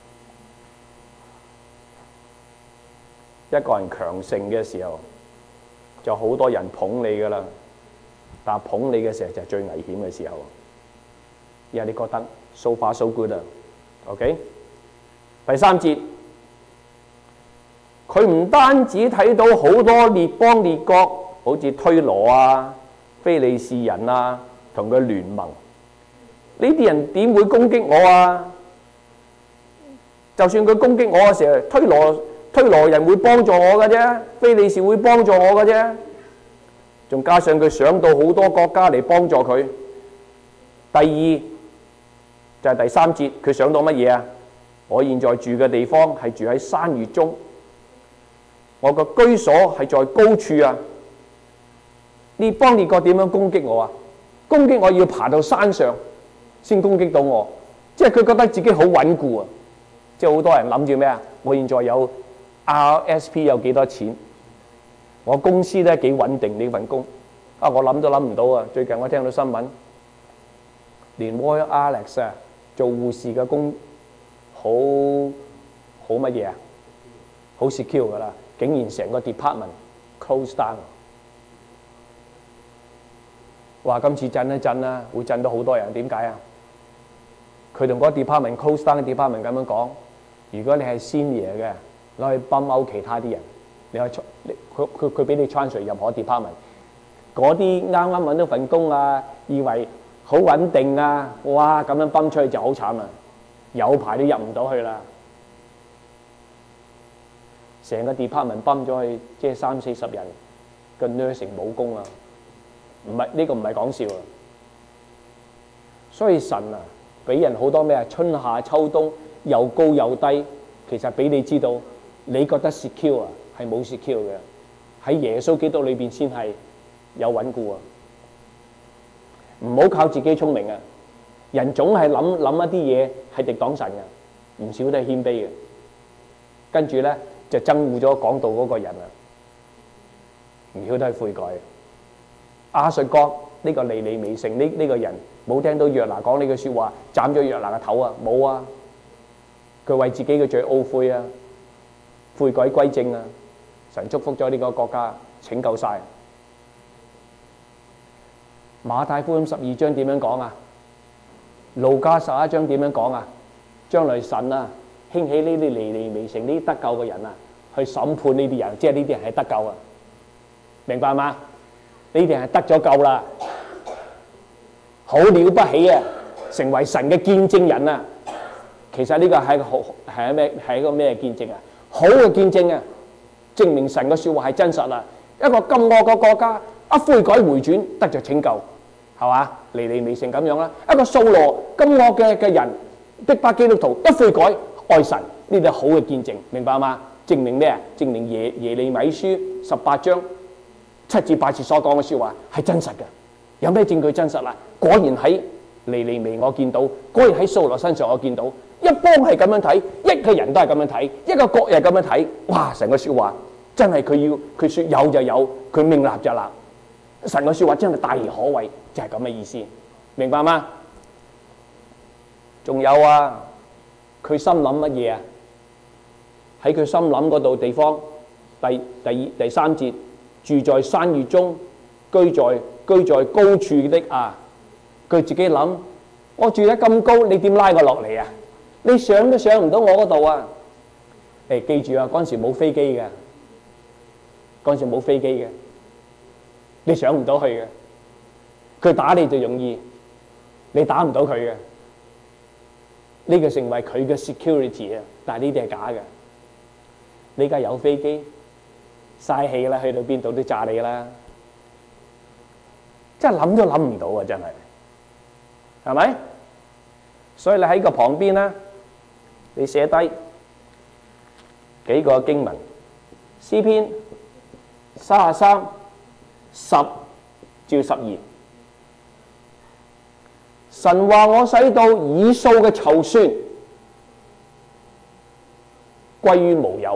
一個人強盛嘅時候，就好多人捧你噶啦，但捧你嘅時候就係最危險嘅時候，因為你覺得 so far so good 啊。OK， 第三節，佢唔單止睇到好多列邦列國，好似推羅啊、非利士人啊，同佢聯盟，呢啲人點會攻擊我啊？就算佢攻擊我嘅時候，推羅推羅人會幫助我嘅啫，非利士會幫助我嘅啫，仲加上佢想到好多國家嚟幫助佢。第二。就係第三節，佢想到乜嘢啊？我現在住嘅地方係住喺山穴中，我個居所係在高處啊！列邦列國點樣攻擊我啊？攻擊我要爬到山上先攻擊到我，即係佢覺得自己好穩固啊！即係好多人諗住咩啊？我現在有 R S P 有幾多錢？我公司咧幾穩定呢份工啊！我諗都諗唔到啊！最近我聽到新聞，連 Royal Alex 啊〜做護士嘅工好好乜嘢啊？好 secure 噶啦，竟然成個 department close down。話今次震一震啦，會震到好多人。點解啊？佢同嗰個 department close down 嘅 department 咁樣講：如果你係 senior 嘅，攞去泵勾其他啲人，你可以佢佢佢俾你 transfer 任何 department。嗰啲啱啱揾到份工啊，以為好穩定啊！哇，咁樣泵出去就好慘啦，有排都入唔到去啦。成個 department 泵咗去，即係三四十人嘅 nursing 冇工啊！唔係呢個唔係講笑啊！所以神啊，俾人好多咩啊？春夏秋冬又高又低，其實俾你知道，你覺得 secure 啊，係冇 secure 嘅。喺耶穌基督裏邊先係有穩固啊！唔好靠自己聰明啊！人總係諗諗一啲嘢係敵擋神嘅，唔少都係謙卑嘅。跟住咧就憎惡咗講道嗰個人啊，唔少都係悔改。亞述國呢個尼尼微城呢呢個人冇聽到約拿講呢句説話，斬咗約拿嘅頭啊！冇啊！佢為自己嘅罪懊悔啊，悔改歸正啊！神祝福咗呢個國家，拯救晒。馬太福音十二章點樣講啊？路加十一章點樣講啊？將來神啊興起呢啲尼尼微城呢啲得救嘅人啊，去審判呢啲人，即係呢啲人係得救啊！明白嗎？呢啲人係得咗救啦，好了不起啊！成為神嘅見證人啊！其實呢個係一個好係咩係一個咩見證啊？好嘅見證啊！證明神嘅説話係真實啦！一個咁惡嘅國家，一悔改回轉得着拯救。係嘛？尼尼微城咁樣啦，一個掃羅咁惡嘅嘅人，逼迫基督徒一悔改愛神，呢啲好嘅見證，明白嗎？證明咩啊？證明耶耶利米書十八章七至八節所講嘅説話係真實嘅， 有咩證據真實啊？果然喺尼尼微我見到，果然喺掃羅身上我見到，一幫係咁樣睇，一個人都係咁樣睇，一個國又係咁樣睇，哇！成個説話真係佢要佢説有就有，佢命立就立。神嘅説話真係大而可畏，就係咁嘅意思，明白嗎？仲有啊，佢心諗乜嘢啊？喺佢心諗嗰度地方，第第二第三節，住在山穴中，居在居在高處的啊，佢自己諗，我住得咁高，你點拉我落嚟啊？你上都上唔到我嗰度啊！誒，記住啊，嗰陣時冇飛機嘅，嗰陣時冇飛機嘅，你上唔到去嘅。佢打你就容易，你打唔到佢嘅。呢個成為佢嘅 security 啊！但係呢啲係假嘅。你而家有飛機，嘥氣啦，去到邊度都炸你啦！真係諗都諗唔到啊！真係，係咪？所以你喺個旁邊咧，你寫低幾個經文，詩篇三十三十至十二。神話我使到以掃嘅籌算歸於無有，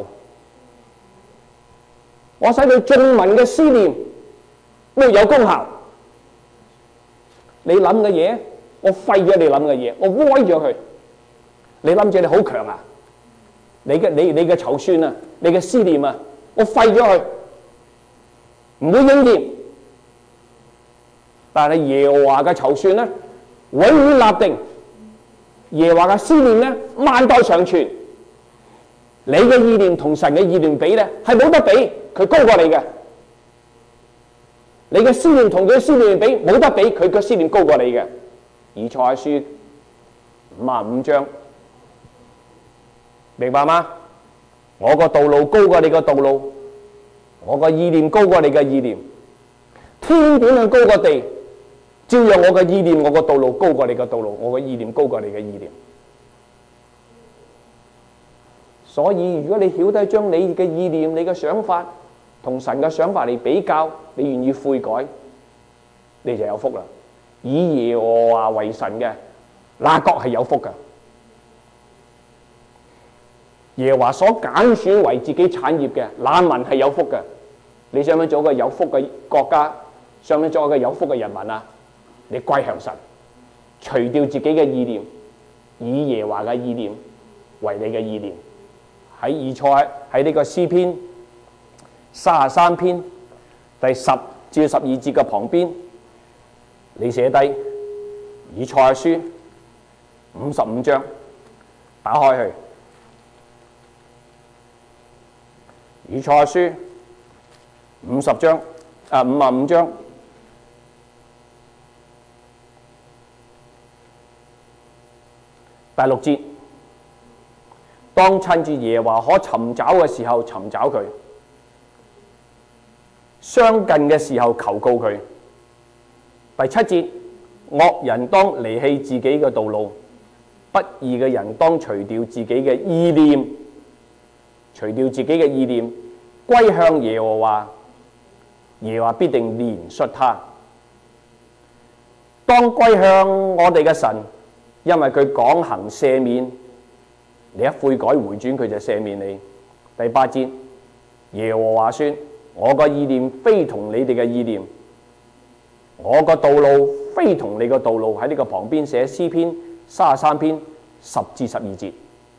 我使到眾民嘅思念沒有功效。你諗嘅嘢，我廢咗你諗嘅嘢，我歪咗佢。你諗住你好強啊？你嘅你你嘅籌算啊，你嘅思念啊，我廢咗佢，唔會應驗。但係耶和華嘅籌算咧，永遠立定。耶和華嘅思念咧，萬代長存。你嘅意念同神嘅意念比咧，係冇得比，佢高過你嘅。你嘅思念同佢嘅思念比，冇得比，佢嘅思念高過你嘅。以賽亞書五十五章，明白嗎？我個道路高過你個道路，我個意念高過你嘅意念。天點樣高過地，照樣我嘅意念，我個道路高過你嘅道路，我嘅意念高過你嘅意念。所以如果你曉得將你嘅意念、你嘅想法同神嘅想法嚟比較，你願意悔改，你就有福啦。以耶和華為神嘅，那國係有福噶。耶和華所揀選為自己產業嘅，那民係有福嘅。你想唔想做一個有福嘅國家？想唔想做一個有福嘅人民啊？你歸向神，除掉自己嘅意念，以耶和華嘅意念為你嘅意念。喺以賽喺呢個詩篇三十三篇第十至十二節嘅旁邊，你寫低以賽亞書五十五章，打開去。以賽亞書五十章啊，五十五章第六節。當趁住耶和華可尋找嘅時候尋找佢，相近嘅時候求告佢。第七節，惡人當離棄自己嘅道路，不義嘅人當除掉自己嘅意念，除掉自己嘅意念，歸向耶和華，耶和華必定憐恤他。當歸向我哋嘅神，因為佢廣行赦免。你一悔改回轉，佢就赦免你。第八節，耶和華說：我個意念非同你哋嘅意念，我個道路非同你個道路。喺呢個旁邊寫詩篇三十三篇十至十二節。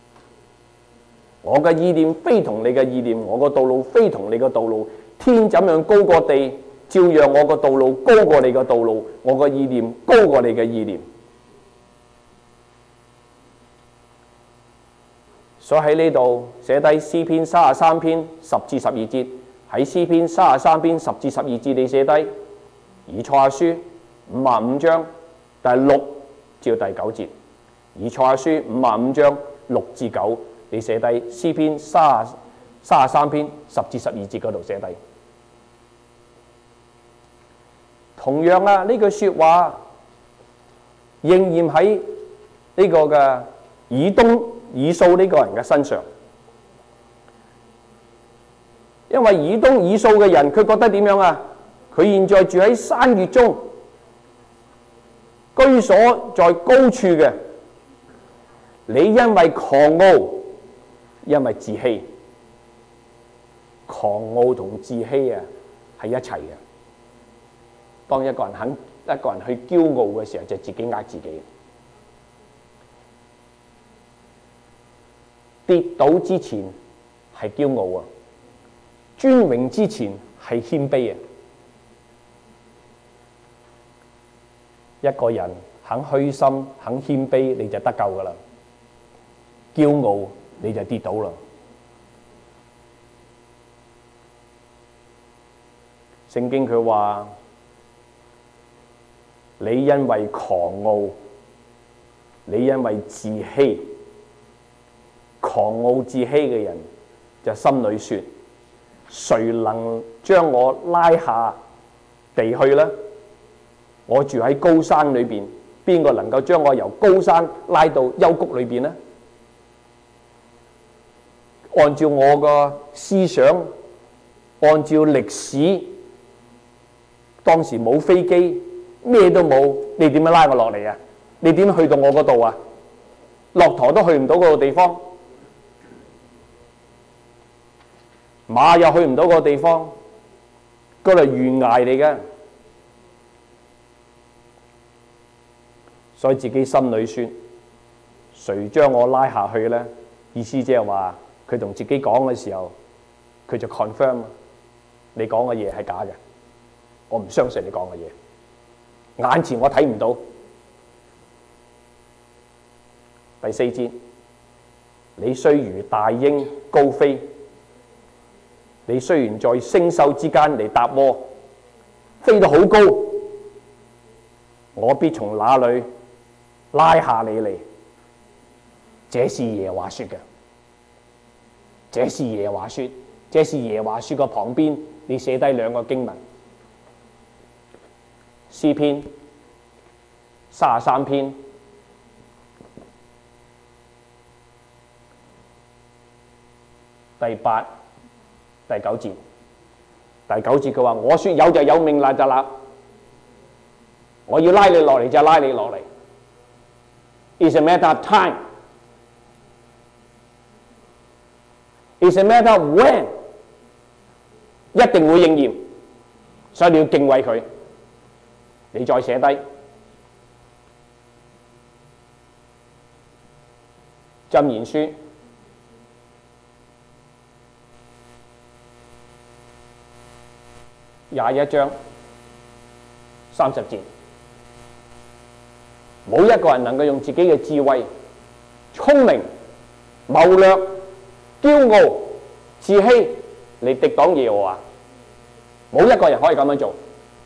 我嘅意念非同你嘅意念，我個道路非同你個道路。天怎樣高過地，照樣我個道路高過你個道路，我個意念高過你嘅意念。所以喺呢度寫低詩篇三十三篇十至十二節，喺詩篇三十三篇十至十二節你寫低以賽亞書五十五章第六至第九節，以賽亞書五十五章六至九，你寫低詩篇三十三篇十至十二節嗰度寫低。同樣啊，呢句說話應驗喺呢個嘅以東以掃呢個人嘅身上，因為以東以掃嘅人，佢覺得點樣啊？佢現在住喺山穴中， 居所在高處嘅，你因為狂傲，因為自欺。狂傲同自欺啊，係一齊嘅。當一個人肯一個人去驕傲嘅時候，就自己呃自己。跌倒之前係驕傲啊，尊榮之前係謙卑啊。一個人肯虛心、肯謙卑，你就得救噶啦。驕傲你就跌倒啦。聖經佢話：你因為狂傲，你因為自欺，狂傲自欺嘅人就心裏說：誰能將我拉下地去呢？我住喺高山裏邊，邊個能夠將我由高山拉到幽谷裏邊呢？按照我個思想，按照歷史，當時冇飛機，咩都冇，你點樣拉我落嚟啊？你點去到我嗰度啊？駱駝都去唔到嗰個地方，馬又去唔到嗰個地方，嗰度係懸崖嚟嘅。所以自己心裏說：誰將我拉下去呢？意思即係話，佢同自己講嘅時候，佢就 confirm 你講嘅嘢係假嘅，我唔相信你講嘅嘢。眼前我睇唔到。第四節，你雖如大鷹高飛，你雖然在星宿之間嚟搭窩，飛得好高，我必從那裏拉下你嚟。這是耶和華說嘅，這是耶和華說，這是耶和華說嘅旁邊，你寫低兩個經文，詩篇三十三篇第八、第九節。第九節佢話：我說有就有，命立就立，我要拉你落嚟就拉你落嚟。It's a matter of time. It's a matter of when. 一定會應驗，所以你要敬畏佢。你再寫低箴言書廿一章三十節。冇一個人能夠用自己嘅智慧、聰明、謀略、驕傲、自欺嚟敵擋耶和華。冇一個人可以咁樣做。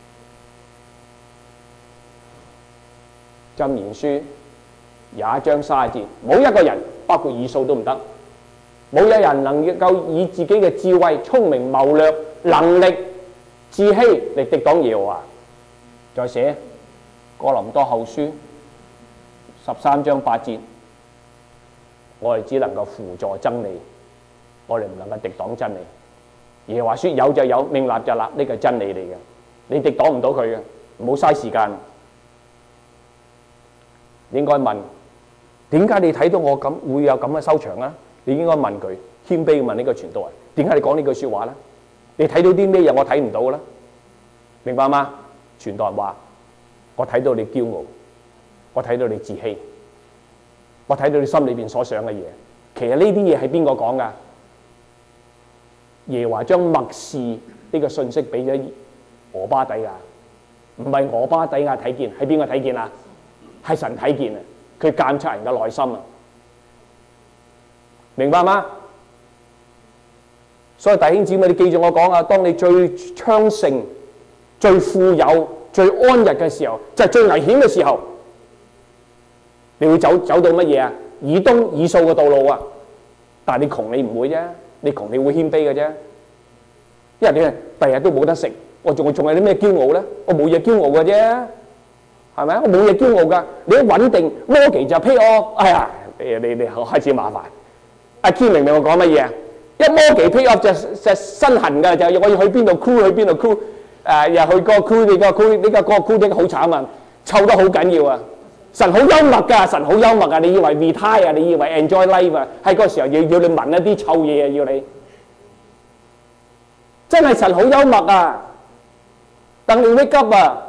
箴言書廿一章三十節，冇一個人，包括以掃都唔得，冇一人能夠以自己嘅智慧、聰明、謀略、能力、自欺嚟敵擋耶和華。再寫哥林多後書十三章八節，我哋只能夠輔助真理，我哋唔能夠敵擋真理。耶和華說有就有，命立就立，呢個係真理嚟嘅，你敵擋唔到佢嘅，唔好嘥時間。你應該問，點解你睇到我咁會有咁嘅收場啊？你應該問佢，謙卑問呢個傳道人，點解你講呢句說話咧？你睇到啲咩嘢我睇唔到嘅咧？明白嗎？傳道人話：我睇到你驕傲，我睇到你自欺，我睇到你心裏邊所想嘅嘢。其實呢啲嘢係邊個講噶？耶和華將默示呢個信息俾咗俄巴底亞，唔係俄巴底亞睇見，係邊個睇見啊？係神睇見啊！佢監察人嘅內心啊，明白嗎？所以弟兄姊妹，你記住我講啊，當你最昌盛、最富有、最安逸嘅時候，就係最危險嘅時候，你會走走到乜嘢啊？以東以掃嘅道路啊！但係你窮你唔會啫，你窮你會謙卑嘅啫，因為你第日都冇得食，我仲仲有啲咩驕傲咧？我冇嘢驕傲嘅啫。係咪啊？我冇嘢驕傲噶，你一穩定 mortgage 就 pay off，哎呀，你你你開始麻煩。阿 K 明唔明我講乜嘢啊？一 mortgage pay off 就就身痕㗎，就我要去邊度 cool 去邊度 cool，誒又去個 cool 你個 cool 呢個個 cool 啲好慘啊！ 臭得好緊要啊！神好幽默㗎，神好幽默㗎。你以為 retire 啊？你以為 enjoy life 啊？喺嗰個時候要要你聞一啲臭嘢啊！要你真係神好幽默啊！等你 wake up 啊！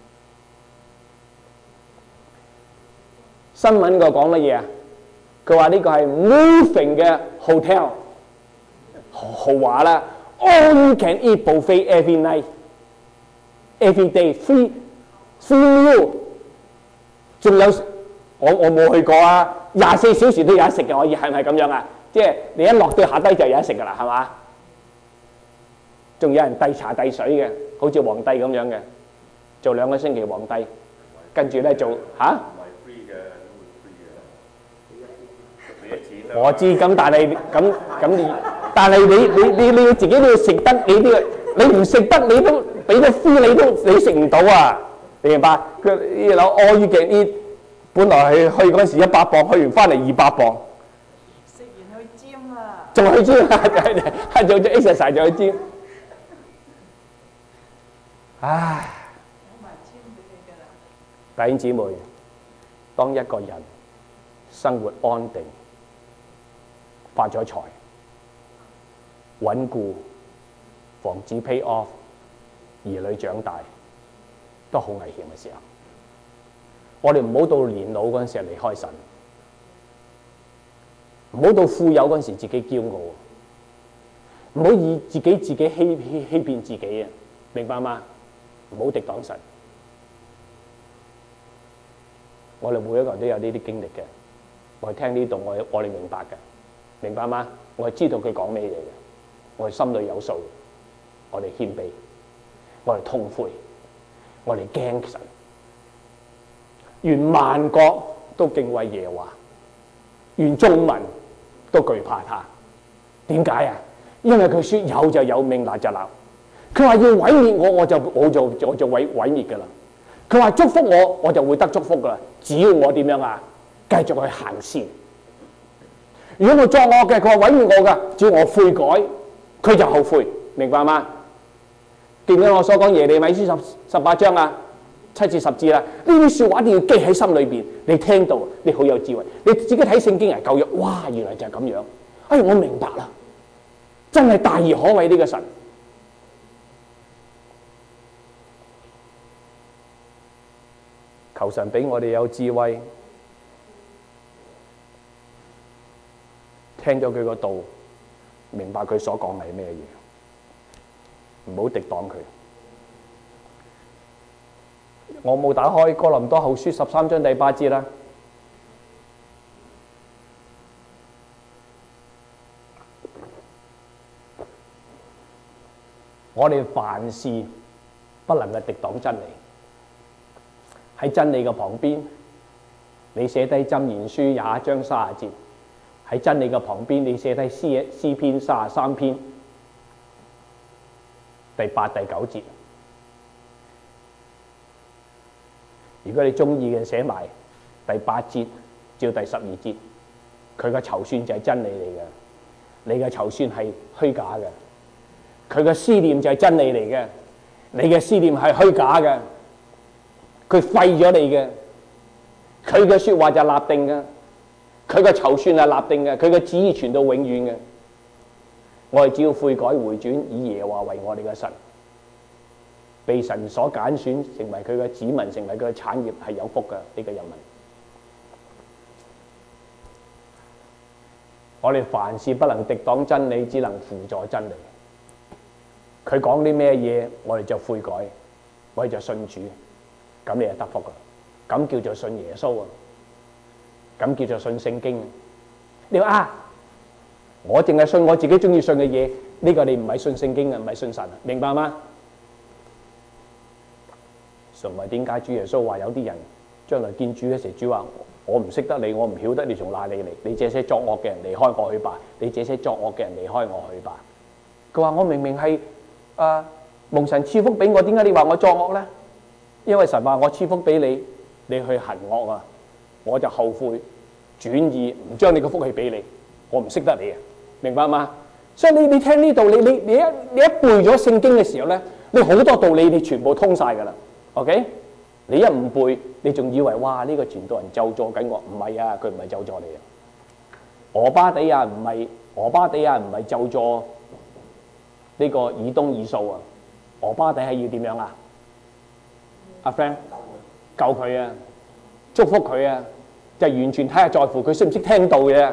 新聞個講乜嘢啊？佢話呢個係 moving 嘅 hotel， 豪華啦 ，all you can eat buffet every night，every day，free free meal。仲有我我冇去過啊，廿四小時都有得食嘅，可以係咪咁樣啊？即係你一落到下低就有得食㗎啦，係嘛？仲有人遞茶遞水嘅，好似皇帝咁樣嘅，做兩個星期皇帝，跟住咧做嚇。我知咁，但係咁咁你，但係你你你你要自己都要食得，你都要你唔食得，你都俾咗 free，你都你食唔到啊！你明白？佢呢樓 all you can eat，本來係去嗰陣時一百磅，去完翻嚟二百磅。
食完去尖啊！
仲去尖啊！係做咗 exercise 就去尖。唉，
攞埋尖俾你㗎啦！
弟兄姊妹，當一個人生活安定、發咗財、穩固、防止 pay off、兒女長大，都好危險嘅時候。我哋唔好到年老嗰陣時離開神，唔好到富有嗰陣時自己驕傲，唔好以自己自己欺欺欺騙自己啊！明白嗎？唔好敵擋神。我哋每一個人都有呢啲經歷嘅，我哋聽呢度，我我哋明白嘅，明白嗎？我哋知道佢講咩嘢嘅，我哋心裏有數，我哋謙卑，我哋痛悔，我哋驚神。願萬國都敬畏耶和華，願眾民都懼怕他。點解啊？因為佢說有就有，命立就立。佢話要毀滅我，我就我就我就毀毀滅噶啦。佢話祝福我，我就會得祝福噶啦。只要我點樣啊，繼續去行善。如果我作惡嘅，佢話毀滅我噶，只要我悔改，佢就後悔，明白嗎？記唔記得我所講耶利米書十十八章啊，七至十節啦？呢啲說話一定要記喺心裏邊。你聽到，你好有智慧，你自己睇聖經係舊約，哇，原來就係咁樣。哎，我明白啦，真係大而可畏呢個神。求神俾我哋有智慧，聽咗佢個道，明白佢所講係咩嘢，唔好敵擋佢。我冇打開哥林多後書十三章第八節啦。我哋凡事不能夠敵擋真理。喺真理嘅旁邊，你寫低箴言書廿一章三十節；喺真理嘅旁邊，你寫低詩詩篇三十三篇第八、第九節。如果你中意嘅，寫埋第八節至到第十二節，佢嘅籌算就係真理嚟嘅，你嘅籌算係虛假嘅；佢嘅思念就係真理嚟嘅，你嘅思念係虛假嘅。佢廢咗你嘅，佢嘅說話就立定嘅，佢嘅籌算係立定嘅，佢嘅旨意傳到永遠嘅。我哋只要悔改回轉，以耶和華為我哋嘅神，被神所揀選，成為佢嘅子民，成為佢嘅產業，係有福嘅呢個人民。我哋凡事不能敵擋真理，只能輔助真理。佢講啲咩嘢，我哋就悔改，我哋就信主。咁你就得福噶，咁叫做信耶穌啊，咁叫做信聖經。你話啊，我淨係信我自己中意信嘅嘢，呢個你唔係信聖經啊，唔係信神啊，明白嗎？純為點解主耶穌話有啲人將來見主嘅時，主話我唔識得你，我唔曉得你，從哪裏嚟？你這些作惡嘅人離開我去吧！你這些作惡嘅人離開我去吧！佢話我明明係啊蒙神賜福俾我，點解你話我作惡咧？因為神話我賜福俾你，你去行惡啊，我就後悔轉意，唔將你個福氣俾你，我唔識得你啊，明白嗎？所以你你聽呢度，你你你一你一背咗聖經嘅時候咧，你好多道理你全部通晒噶啦 ，OK？ 你一唔背，你仲以為哇呢個傳道人咒詛緊我？唔係啊，佢唔係咒詛你啊。俄巴底亞唔係俄巴底亞唔係咒詛呢個以東以掃啊。俄巴底係要點樣啊？阿 friend 救佢啊，祝福佢啊，就完全睇下在乎佢識唔識聽道嘅，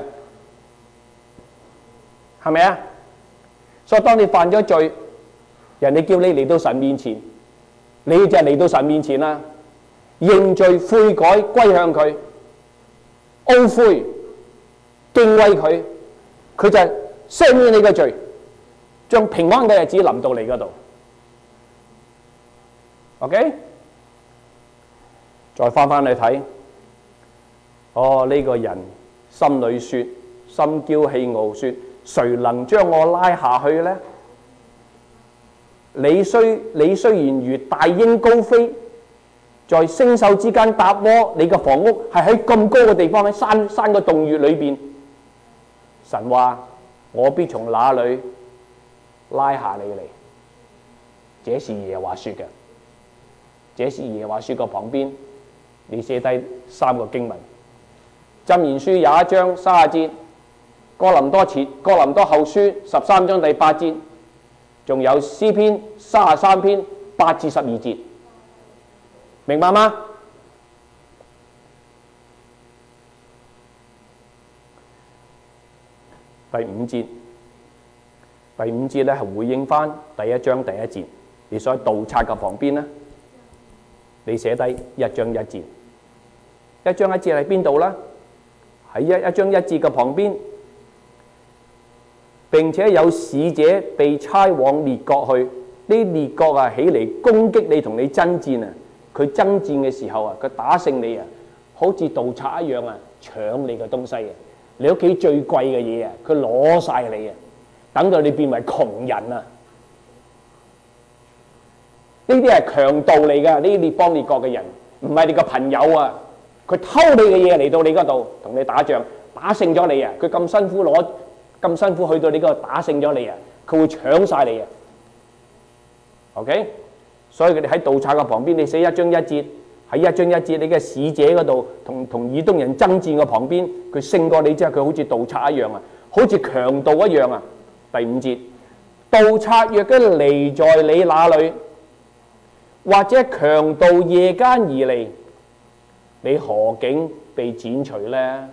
係咪啊？所以當你犯咗罪，人哋叫你嚟到神面前，你就係嚟到神面前啦，認罪悔改歸向佢，懊悔敬畏佢，佢就赦免你嘅罪，將平安嘅日子臨到你嗰度。OK， 再翻翻去睇，哦呢、這個人心裏說，心驕氣傲說，誰能將我拉下去呢？你雖你雖然如大鷹高飛，在星宿之間搭窩，你嘅房屋係喺咁高嘅地方，喺山山嘅洞穴裏邊。神話我必從那裏拉下你嚟，這是耶和華說嘅。這是耶和華說嘅旁邊，你寫低三個經文：箴言書廿一章三十節，哥林多前哥林多後書十三章第八節，仲有詩篇三十三篇八至十二節，明白嗎？第五節，第五節咧係回應翻第一章第一節，你所喺盜賊嘅旁邊咧。你寫低一章一節，一章一節喺邊度呢？喺一一章一節嘅旁邊，並且有使者被差往列國去，呢列國啊起嚟攻擊你同你爭戰啊！佢爭戰嘅時候啊，佢打勝你啊，好似盜賊一樣啊，搶你嘅東西啊！你屋企最貴嘅嘢啊，佢攞晒你啊，等到你變為窮人啊！呢啲係強盜嚟噶，呢啲列邦列國嘅人唔係你個朋友啊！佢偷你嘅嘢嚟到你嗰度同你打仗，打勝咗你啊！佢咁辛苦攞咁辛苦去到你嗰度打勝咗你啊！佢會搶晒你啊 ！OK， 所以佢哋喺盜賊嘅旁邊，你寫一章一節，喺一章一節你嘅使者嗰度同同以東人爭戰嘅旁邊，佢勝過你之後，佢好似盜賊一樣啊，好似強盜一樣啊！第五節，盜賊若果嚟在你那裏，或者強盜夜間而嚟，你何竟被剪除呢？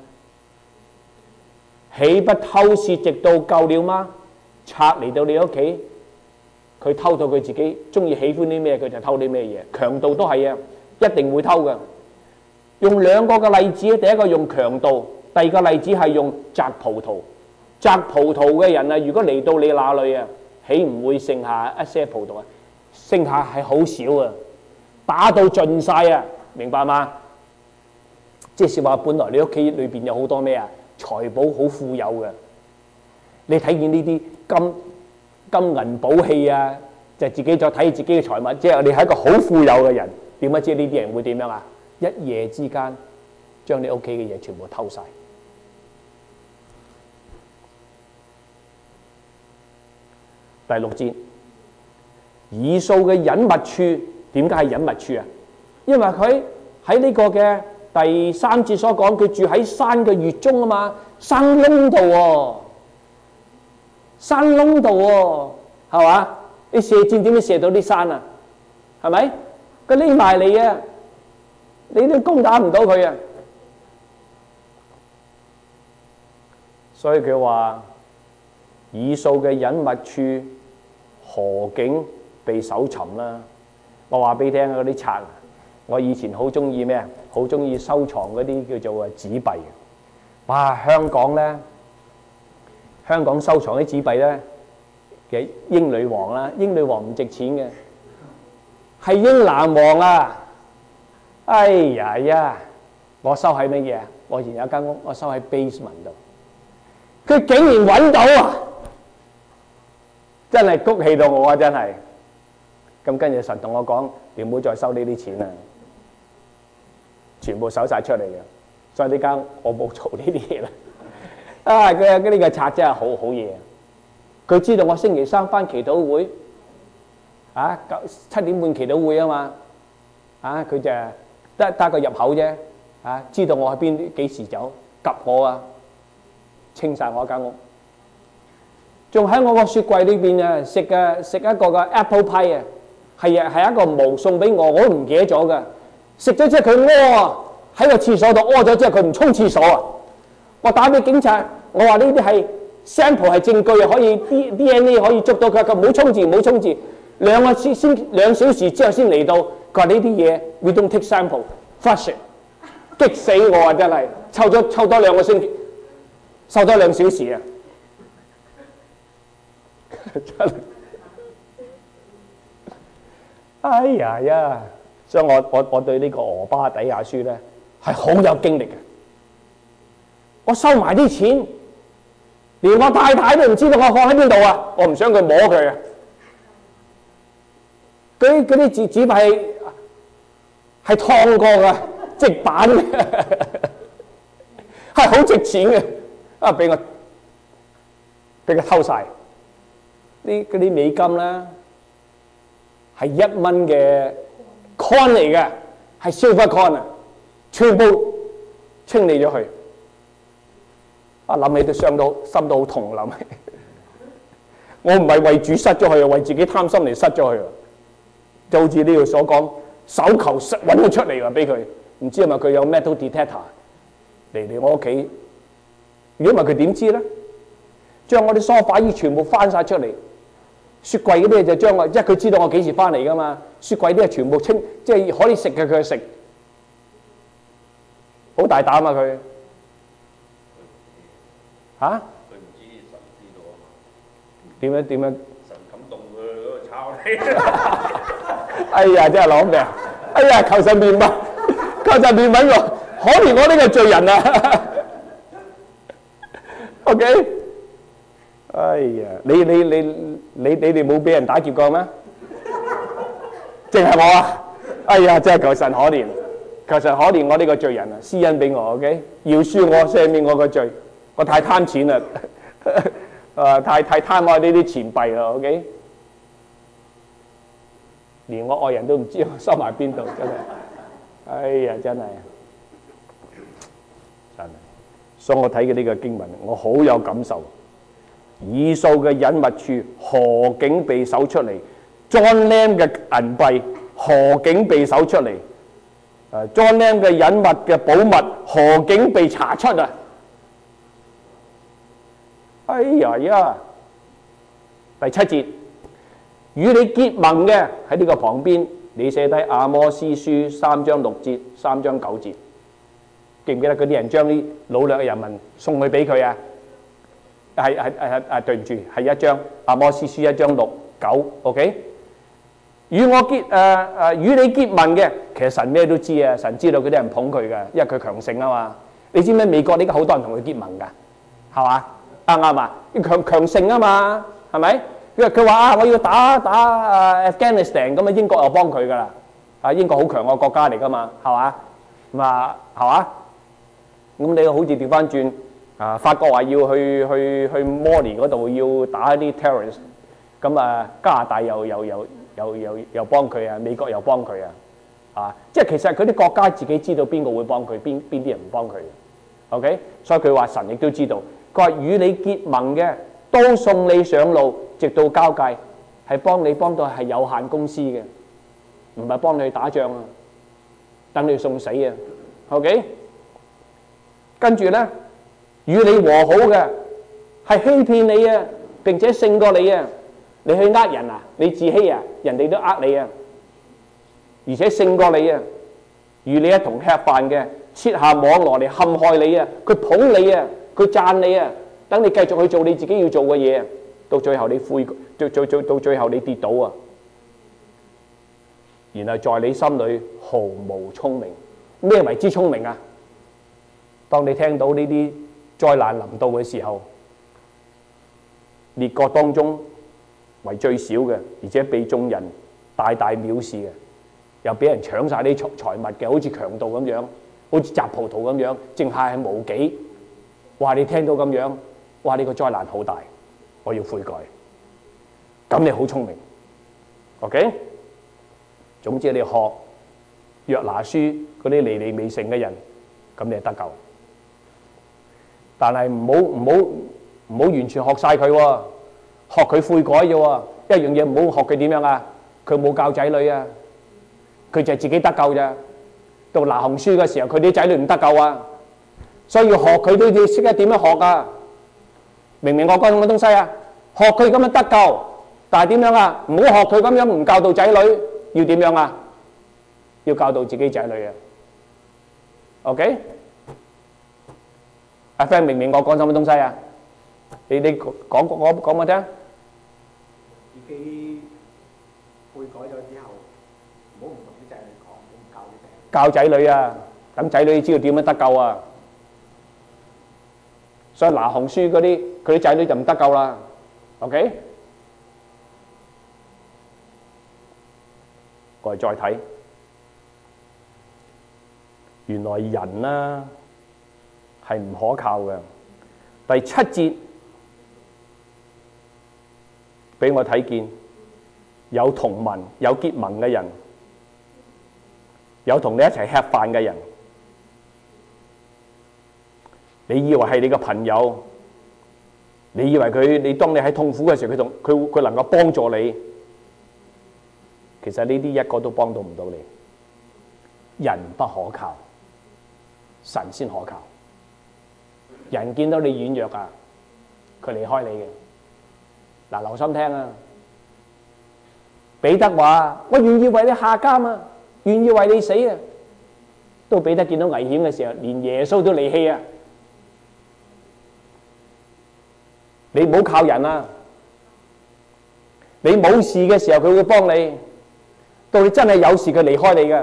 豈不偷竊直到夠了嗎？賊嚟到你屋企，佢偷到佢自己中意喜歡啲咩，佢就偷啲咩嘢。強盜都係啊，一定會偷嘅。用兩個嘅例子，第一個用強盜，第二個例子係用摘葡萄。摘葡萄嘅人啊，如果嚟到你那裏啊，豈唔會剩下一些葡萄啊？剩下係好少啊，打到盡晒啊，明白嗎？即係話本來你屋企裏邊有好多咩啊，財寶好富有嘅，你睇見呢啲金金銀寶器啊，就自己再睇自己嘅財物，即係你係一個好富有嘅人，點解知呢啲人會點樣啊？一夜之間將你屋企嘅嘢全部偷晒。第六節。以掃嘅隱密處，點解係隱密處啊？因為佢喺呢個嘅第三節所講，佢住喺山嘅穴中啊嘛，山窿度喎，山窿度喎，係嘛？你射箭點樣射到啲山啊？係咪？佢匿埋嚟啊，你都攻打唔到佢啊！所以佢話以掃嘅隱密處，何竟被搜尋啦！我話俾你聽嗰啲賊，我以前好中意咩啊？好中意收藏嗰啲叫做啊紙幣。哇！香港咧，香港收藏啲紙幣咧嘅英女王啦，英女王唔值錢嘅，係英男王啊！哎呀呀！我收喺乜嘢啊？我以前有間屋，我收喺 basement 度，佢竟然揾到啊！真係谷氣到我啊！真係。咁跟住神同我講：你唔好再收呢啲錢啦，全部收晒出嚟嘅。所以呢間我冇做呢啲嘢啦。啊！佢呢個賊真係好好嘢。佢知道我星期三返祈禱會，啊九七點半祈禱會啊嘛。 啊，佢就得得個入口啫，啊，知道我喺邊幾時走，及我啊，清晒我間屋。仲喺我個雪櫃裏邊啊，食嘅食一個嘅 apple pie 啊，係啊係一個毛送俾我，我都唔記得咗㗎。食咗之後佢屙啊，喺個廁所度屙咗之後佢唔沖廁所啊，我打俾警察，我話呢啲係 sample 係證據啊，可以 D D N A 可以捉到佢，佢唔好沖字唔好沖字，兩個先先兩小時之後先嚟到，佢話呢啲嘢 we don't take sample flush it， 激死我啊真係，抽咗抽多兩個星期，收多兩小時啊！真係，哎呀呀！所以我我我對呢個俄巴底亞書咧係好有經歷嘅。我收埋啲錢，連我太太都唔知道我放喺邊度啊！我唔想佢摸佢啊！嗰啲嗰啲紙紙幣係燙過嘅，直板嘅，係好值錢嘅。啊！俾我俾佢偷晒。啲嗰啲美金啦，係一蚊嘅 coin 嚟嘅，係 silver coin 啊，全部清理咗佢。啊，諗起都傷到心都好痛，諗起。我唔係為主失咗佢，為自己貪心嚟失咗佢。就好似呢度所講，手球揾咗出嚟話俾佢，唔知係咪佢有 metal detector 嚟嚟我屋企？如果唔係佢點知咧？將我啲梳化衣全部翻晒出嚟。雪櫃嗰啲就將我，因為佢知道我幾時翻嚟噶嘛。雪櫃啲係全部清，即係可以食嘅佢食，好大膽啊佢。嚇？
佢唔知神知道啊嘛。
點樣點樣？
神感動佢嗰個抄你。
哎呀，真係攞命！哎呀，求神憐憫，求神憐憫我，可憐我呢個罪人啊！OK。哎呀，你你你你你哋冇俾人打劫過咩？淨係我啊！哎呀，真係求神可憐，求神可憐我呢個罪人啊！施恩俾我 ，OK， 饒恕我，赦免我個罪，我太貪錢啦，啊，太太貪愛呢啲錢幣啦 ，OK， 連我愛人都唔知我收埋邊度，真係，哎呀，真係，真係，所以我睇嘅呢個經文，我好有感受。以掃嘅隱密處何竟被搜出嚟 ？John Lam 嘅銀幣何竟被搜出嚟？誒 ，John Lam 嘅隱密嘅寶物何竟被查出啊？哎呀呀！第七節，與你結盟嘅喺呢個旁邊，你寫低阿摩司書三章六節、三章九節，記唔記得嗰啲人將啲擄掠嘅人民送去俾佢啊？係係係係，對唔住，係一章阿摩司書一章六九 ，OK。與我結誒誒與你結盟嘅，其實神咩都知啊，神知道嗰啲人捧佢嘅，因為佢強盛啊嘛。你知唔知美國呢個好多人同佢結盟㗎，係嘛？啱唔啱啊？強強盛啊嘛，係咪？佢佢話啊，我要打打誒 Afghanistan 咁啊，英國又幫佢㗎啦。啊，英國好強個國家嚟㗎嘛，係嘛？咁啊，係嘛？咁你好似調翻轉。啊！法國話要去去去摩尼嗰度要打一啲 terrorist， 咁啊加拿大又又又又又又幫佢啊，美國又幫佢啊，啊！即係其實佢啲國家自己知道邊個會幫佢，邊邊啲人唔幫佢 ，OK？ 所以佢話神亦都知道，佢話與你結盟嘅都送你上路，直到交界，係幫你幫到係有限公司嘅，唔係幫你去打仗啊，等你送死啊 ，OK？ 跟住咧。與你和好嘅係欺騙你啊，並且勝過你啊！你去呃人啊，你自欺啊，人哋都呃你啊，而且勝過你啊！與你一同吃飯嘅設下網羅嚟陷害你啊，佢捧你啊，佢讚你啊，等你繼續去做你自己要做嘅嘢，到最後你悔，最最最到最後你跌倒啊！然後在你心裏毫無聰明，咩為之聰明啊？當你聽到呢啲災難臨到嘅時候，列國當中為最少嘅，而且被眾人大大藐視嘅，又俾人搶晒啲財財物嘅，好似強盜咁樣，好似摘葡萄咁樣，淨係係無己。哇！你聽到咁樣，哇！呢個災難好大，我要悔改。咁你好聰明 ，OK？總之你學約拿書嗰啲尼尼微城嘅人，咁你就得救。但係唔好唔好唔好完全學晒佢喎，學佢悔改啫喎。一樣嘢唔好學佢點樣啊？佢冇教仔女啊，佢就係自己得救咋。讀拿紅書嘅時候，佢啲仔女唔得救啊，所以要學佢都要識得點樣學啊。明唔明我講嘅東西啊？學佢咁樣得救，但係點樣啊？唔好學佢咁樣唔教導仔女，要點樣啊？要教導自己仔女啊。OK？ 阿 friend 明唔明我講什麼東西啊？你你講講講我聽。
自己悔改咗之後，唔好唔同啲仔女講，唔好唔教啲仔女。
教仔女啊，等仔女知道點樣得救啊。所以拿紅書嗰啲，佢啲仔女就唔得救啦。OK？ 我哋再睇，原來人啦係唔可靠嘅。第七節俾我睇見，有同盟、有結盟嘅人，有同你一齊吃飯嘅人。你以為係你嘅朋友，你以為佢，你當你喺痛苦嘅時候，佢同佢佢能夠幫助你，其實呢啲一個都幫到唔到你。人不可靠，神先可靠。人見到你軟弱啊，佢離開你嘅。嗱，留心聽啊！彼得話：我願意為你下監啊，願意為你死啊。都彼得見到危險嘅時候，連耶穌都離棄啊！你唔好靠人啊！你冇事嘅時候，佢會幫你；到你真係有事，佢離開你嘅。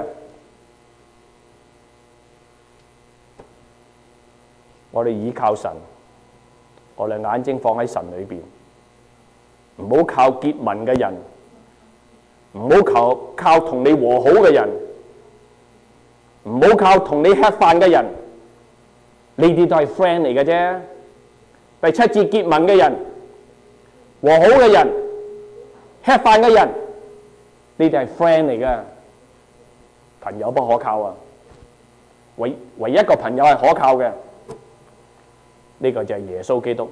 我哋倚靠神，我哋眼睛放喺神裏邊，唔好靠結盟嘅人，唔好靠靠同你和好嘅人，唔好靠同你吃飯嘅人，呢啲都係 friend 嚟嘅啫。第七節結盟嘅人、和好嘅人、吃飯嘅人，呢啲係 friend 嚟嘅，朋友不可靠啊！唯唯一一個朋友係可靠嘅，呢個就係耶穌基督。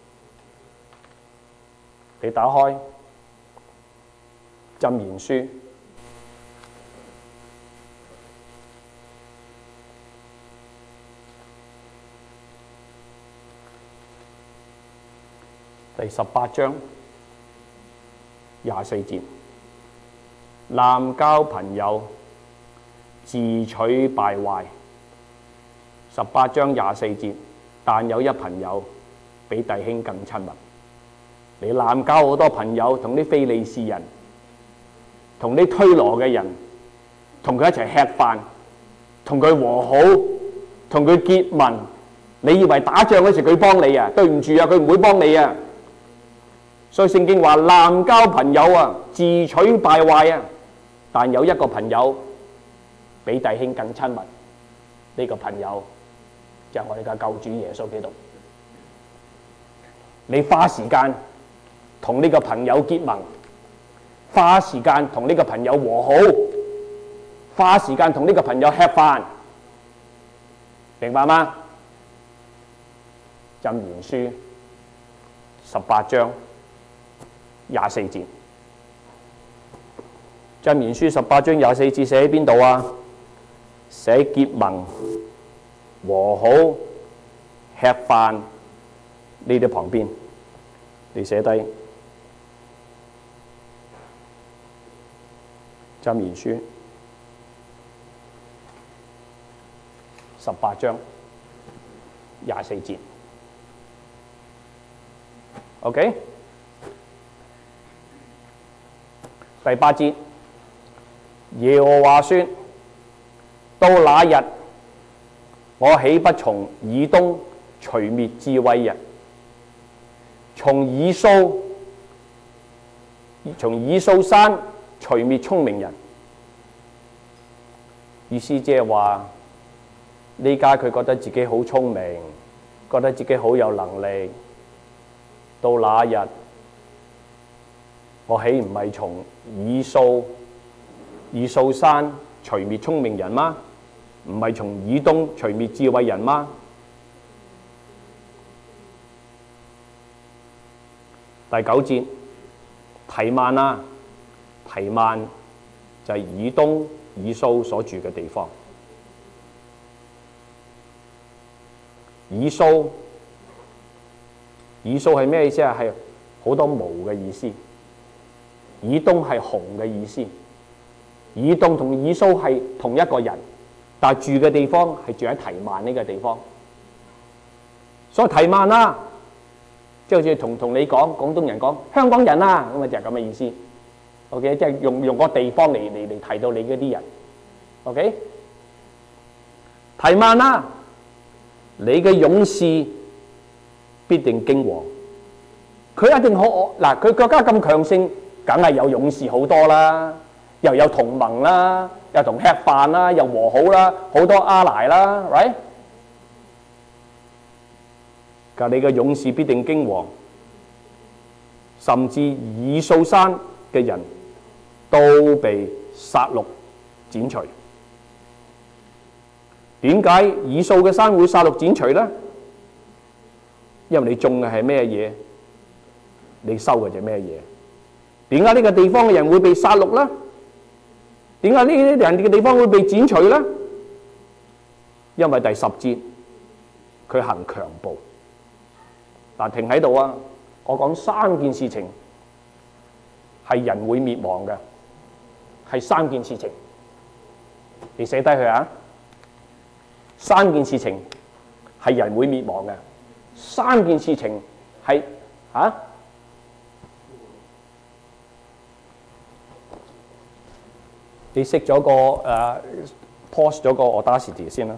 你打開箴言書第十八章廿四節，濫交朋友，自取敗壞。十八章廿四節，但有一朋友比弟兄更親密。你濫交好多朋友，同啲非利士人，同啲推羅嘅人，同佢一齊吃飯，同佢和好，同佢結盟。你以為打仗嗰時佢幫你啊？對唔住啊，佢唔會幫你啊！所以聖經話濫交朋友啊，自取敗壞啊。但有一個朋友比弟兄更親密，呢個朋友就係我哋嘅救主耶穌基督。你花時間同呢個朋友結盟，花時間同呢個朋友和好，花時間同呢個朋友吃飯，明白嗎？箴言書十八章廿四節，箴言書十八章廿四節寫喺邊度啊？寫結盟、和好、吃飯呢啲旁邊，你寫低。箴言書十八章廿四節 ，OK。第八節，耶和華說：到那日，我豈不從以東除滅智慧人，從以掃從以掃山除滅聰明人。意思即係話，呢家佢覺得自己好聰明，覺得自己好有能力。到那日，我豈唔係從以掃以掃山除滅聰明人嗎？唔係從以東除滅智慧人嗎？第九節，提曼啊，提曼就係以東以蘇所住嘅地方。以蘇，以蘇係咩意思啊？係好多毛嘅意思。以東係紅嘅意思。以東同以蘇係同一個人，但係住嘅地方係住喺提曼呢個地方。所以提曼啦，即係好似同同你講廣東人講香港人啊，咁啊就係咁嘅意思。OK， 即係用用個地方嚟嚟嚟提到你嗰啲人。OK， 提曼啦，你嘅勇士必定驚惶。佢一定好嗱，佢國家咁強盛，梗係有勇士好多啦。又有同盟啦，又同吃飯啦，又和好啦，好多阿賴啦 ，right？ 但你嘅勇士必定驚惶，甚至以掃山嘅人都被殺戮剪除。點解以掃嘅山會殺戮剪除咧？因為你種嘅係咩嘢，你收嘅就係咩嘢。點解呢個地方嘅人會被殺戮咧？點解呢啲人嘅地方會被剪除咧？因為第十節佢行強暴。嗱，停喺度啊！我講三件事情係人會滅亡嘅，係三件事情，你寫低佢啊！三件事情係人會滅亡嘅，三件事情係啊。你熄咗個誒 pause 咗個 Audacity 先啦。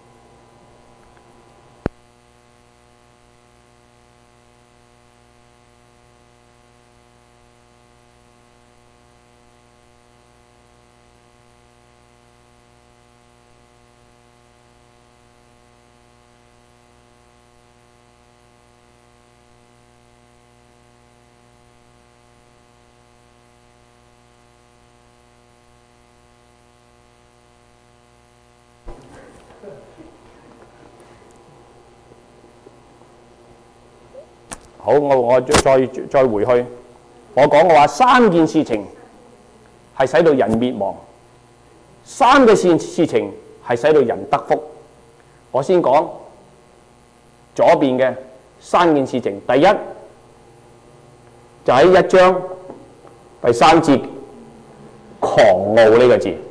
好，我我再再回去，我講我話三件事情係使到人滅亡，三個事事情係使到人得福。我先講左邊嘅三件事情，第一就喺一章第三節，狂傲呢個字。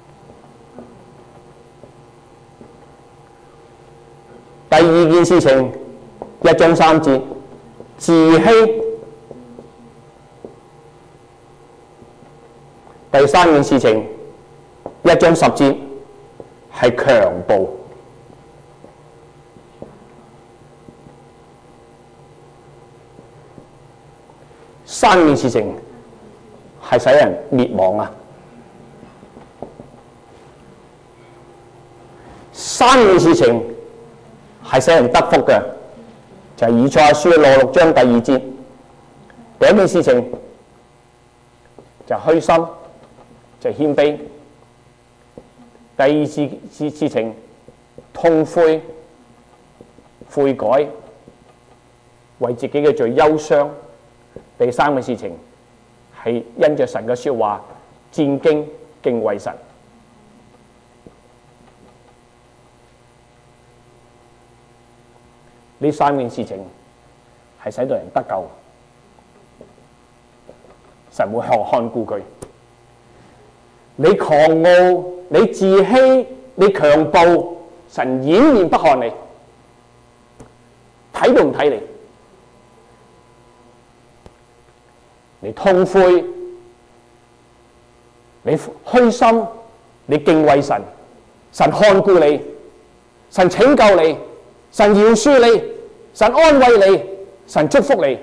第二件事情，一章三節。自欺。第三件事情，一章十節係強暴。三件事情係使人滅亡啊！三件事情係使人得福嘅。就係以賽亞書嘅六六章第二節，第一件事情就係虛心，就係謙卑；第二事事事情痛悔悔改，為自己嘅罪憂傷；第三個事情係因着神嘅説話戰兢敬畏神。呢三件事情係使到人得救，神會看看顧佢。你狂傲，你自欺，你強暴，神掩面不看你，睇都唔睇你。你痛悔，你虛心，你敬畏神，神看顧你，神拯救你。神饒恕你，神安慰你，神祝福你。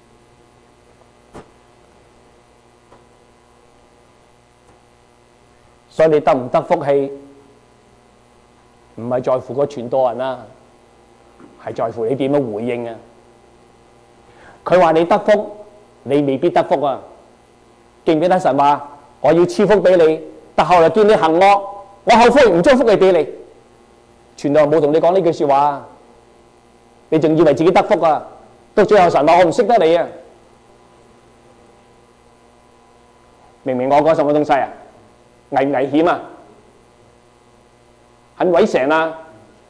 所以你得唔得福氣，唔係在乎個傳道人啦，係在乎你點樣回應啊！佢話你得福，你未必得福啊！記唔記得神話我要賜福俾你， 但後來見你行惡，我後悔唔祝福你俾你。傳道人冇同你講呢句説話，你仲以為自己得福啊？到最後神話我唔識得你啊！明明我講什麼東西啊？危唔危險啊？很危險啊！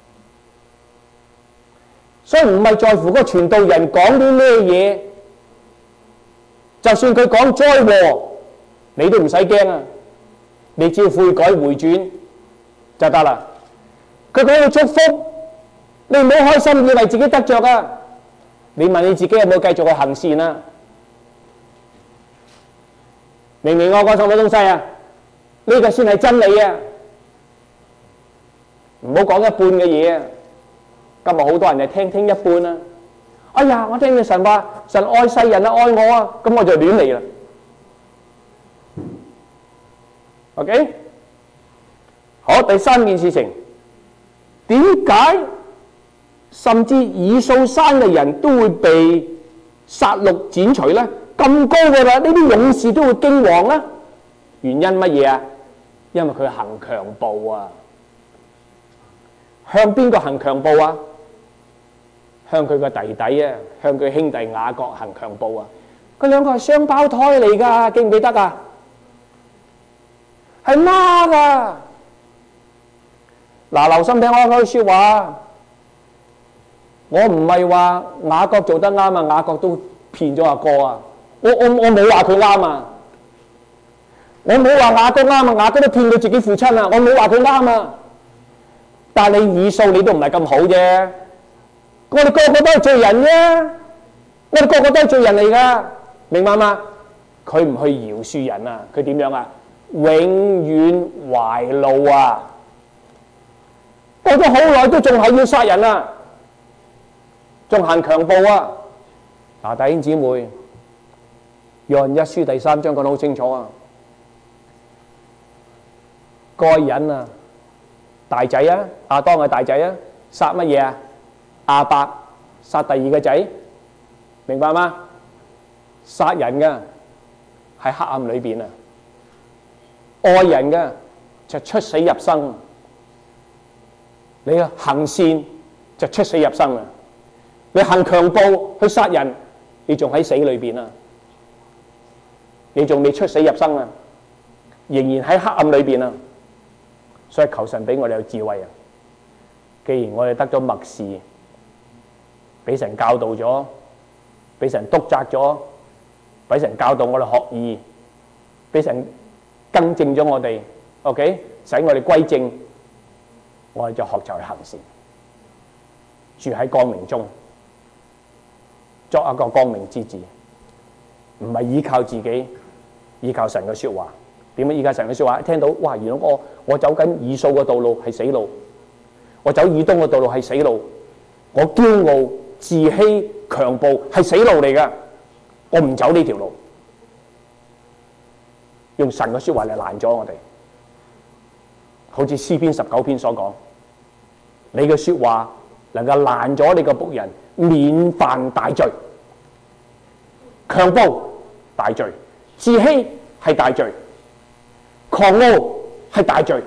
所以唔係在乎嗰個傳道人講啲咩嘢，就算佢講災禍，你都唔使驚啊！你只要悔改回轉就得啦。佢講到祝福，你唔好開心以為自己得着啊！你問你自己有冇繼續去行善啊？明明我講什麼東西啊？呢個先係真理啊！唔好講一半嘅嘢啊！今日好多人係聽聽一半啊！哎呀，我聽見神話，神愛世人啊，愛我啊，咁我就亂嚟啦。OK， 好，第三件事情，點解甚至以掃山嘅人都會被殺戮剪除呢？咁高嘅啦，呢啲勇士都會驚惶呢？原因乜嘢啊？因為佢行強暴啊！向邊個行強暴啊？向佢個弟弟啊，向佢兄弟雅各行強暴啊！佢兩個係雙胞胎嚟噶，記唔記得啊？係媽噶。嗱，留心聽我嗰句説話，我唔係話雅各做得啱啊，雅各都騙咗阿哥啊！我我我冇話佢啱啊！我冇話雅各啱啊，雅各都騙到自己父親啊！我冇話佢啱啊！但係你以掃你都唔係咁好啫，我哋個個都係罪人啫，我哋個個都係罪人嚟噶，明白嗎？佢唔去饒恕人啊，佢點樣啊？永遠懷怒啊！過咗好耐都仲係要殺人啊，仲行強暴啊！嗱，弟兄姊妹，約翰一書第三章講得好清楚啊，該隱啊！大仔啊，亞當嘅大仔啊，殺乜嘢啊？亞伯殺第二個仔，明白嗎？殺人嘅喺黑暗裏邊啊，愛人嘅就出死入生。你啊行善就出死入生啊！你行強暴去殺人，你仲喺死裏邊啊！你仲未出死入生啊！仍然喺黑暗裏邊啊！所以求神俾我哋有智慧啊！既然我哋得咗默示，俾神教導咗，俾神督責咗，俾神教導我哋學義，俾神更正咗我哋 ，OK， 使我哋歸正，我哋就學習去行善，住喺光明中，作一個光明之子，唔係依靠自己，依靠神嘅說話。點樣依靠神嘅說話？聽到哇，原來我我走緊以掃嘅道路係死路，我走以東嘅道路係死路，我驕傲、自欺、強暴係死路嚟噶，我唔走呢條路，用神嘅說話嚟攔咗我哋。好似詩篇十九篇所講，你嘅說話能夠攔咗你個僕人免犯大罪，強暴大罪，自欺係大罪，狂傲係大罪，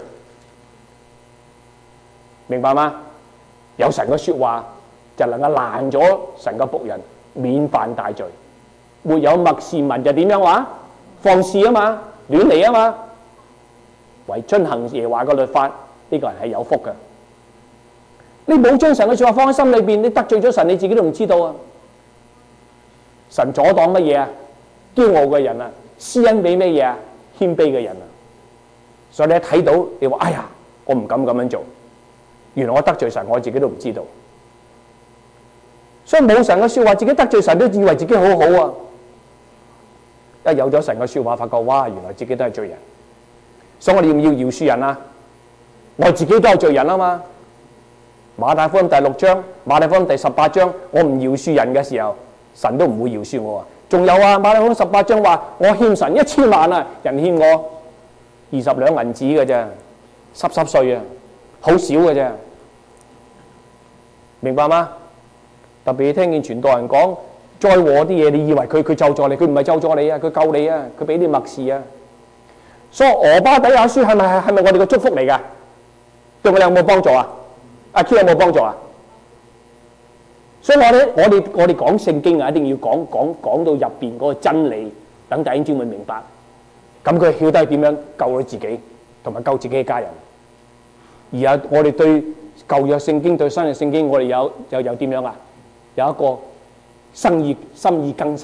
明白嗎？有神嘅說話就能夠攔咗神嘅僕人免犯大罪。沒有默示民就點樣話？放肆啊嘛，亂嚟啊嘛。為遵行耶和華嘅律法，呢、這個人係有福嘅。你冇將神嘅說話放喺心裏邊，你得罪咗神，你自己都唔知道啊！神阻擋乜嘢啊？驕傲嘅人啊，施恩俾咩嘢啊？謙卑嘅人啊！所以你一睇到，你話哎呀，我唔敢咁樣做。原來我得罪神，我自己都唔知道。所以冇神嘅說話，自己得罪神都以為自己好好啊！一有咗神嘅說話，發覺哇，原來自己都係罪人。所以我哋要唔要饒恕人啊？我自己都係罪人啊嘛。馬太福音第六章、馬太福音第十八章，我唔饒恕人嘅時候，神都唔會饒恕我啊。仲有啊，馬太福音十八章話我欠神一千萬啊，人欠我二十兩銀子嘅啫，濕濕碎啊，好少嘅啫，明白嗎？特別聽見傳道人講災禍啲嘢，你以為佢佢咒詛你，佢唔係咒詛你啊，佢救你啊，佢俾啲默示啊。 所以俄巴底亞書係咪係咪我哋嘅祝福嚟㗎？對我哋有冇幫助啊？阿 Q 有冇幫助啊？所以我哋我哋我哋講聖經啊，一定要講講講到入邊嗰個真理，等弟兄姊妹明白。咁佢曉得點樣救佢自己，同埋救自己嘅家人。而啊，我哋對舊約聖經對新約聖經，我哋有又有點樣啊？有一個心意心意更新，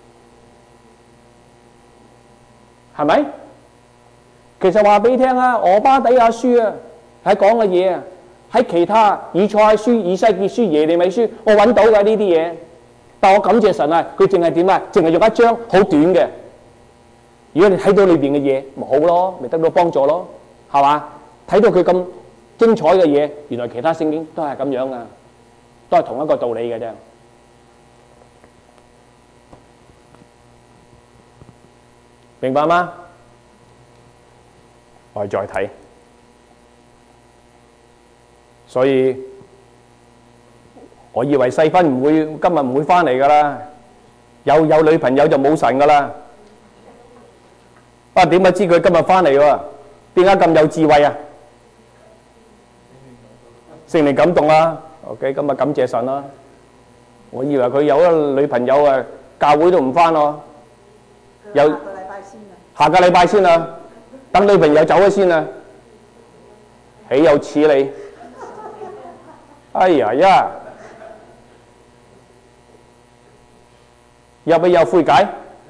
係咪？其實話俾你聽啊，俄巴底亞書啊，喺講嘅嘢啊，喺其他以賽亞書、以西結書、耶利米書，我揾到嘅呢啲嘢。但我感謝神啊，佢淨係點啊？淨係用一章好短嘅。如果你睇到裏邊嘅嘢，咪好咯，咪得到幫助咯，係嘛？睇到佢咁精彩嘅嘢，原來其他聖經都係咁樣啊，都係同一個道理嘅啫。明白嗎？我哋再睇，所以我以為細芬唔會今日唔會翻嚟噶啦，有有女朋友就冇神噶啦。啊，點解知佢今日翻嚟喎？點解咁有智慧啊？聖靈感動啦 ，OK， 今日感謝神啦。我以為佢有咗女朋友啊，教會都唔翻咯。有
下個禮拜先啊！
下個禮拜先啊，等女朋友走咗先啊。豈有此理！哎呀呀！有冇有悔解？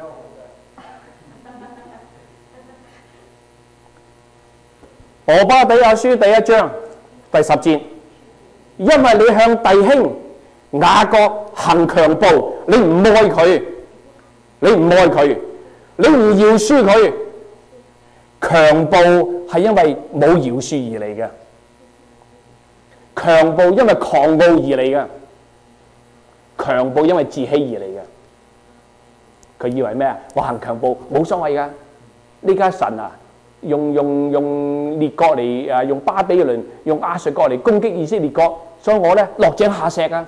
俄巴底亞書第一章第十節，因為你向弟兄雅各行強暴，你唔愛佢，你唔愛佢，你唔饒恕佢。強暴係因為冇饒恕而嚟嘅，強暴因為狂暴而嚟嘅，強暴因為自欺而嚟嘅。佢以為咩啊？我行強暴冇所謂噶，呢家神啊！用用用列國嚟啊，用巴比倫、用亞述國嚟攻擊以色列國，所以我咧落井下石啊！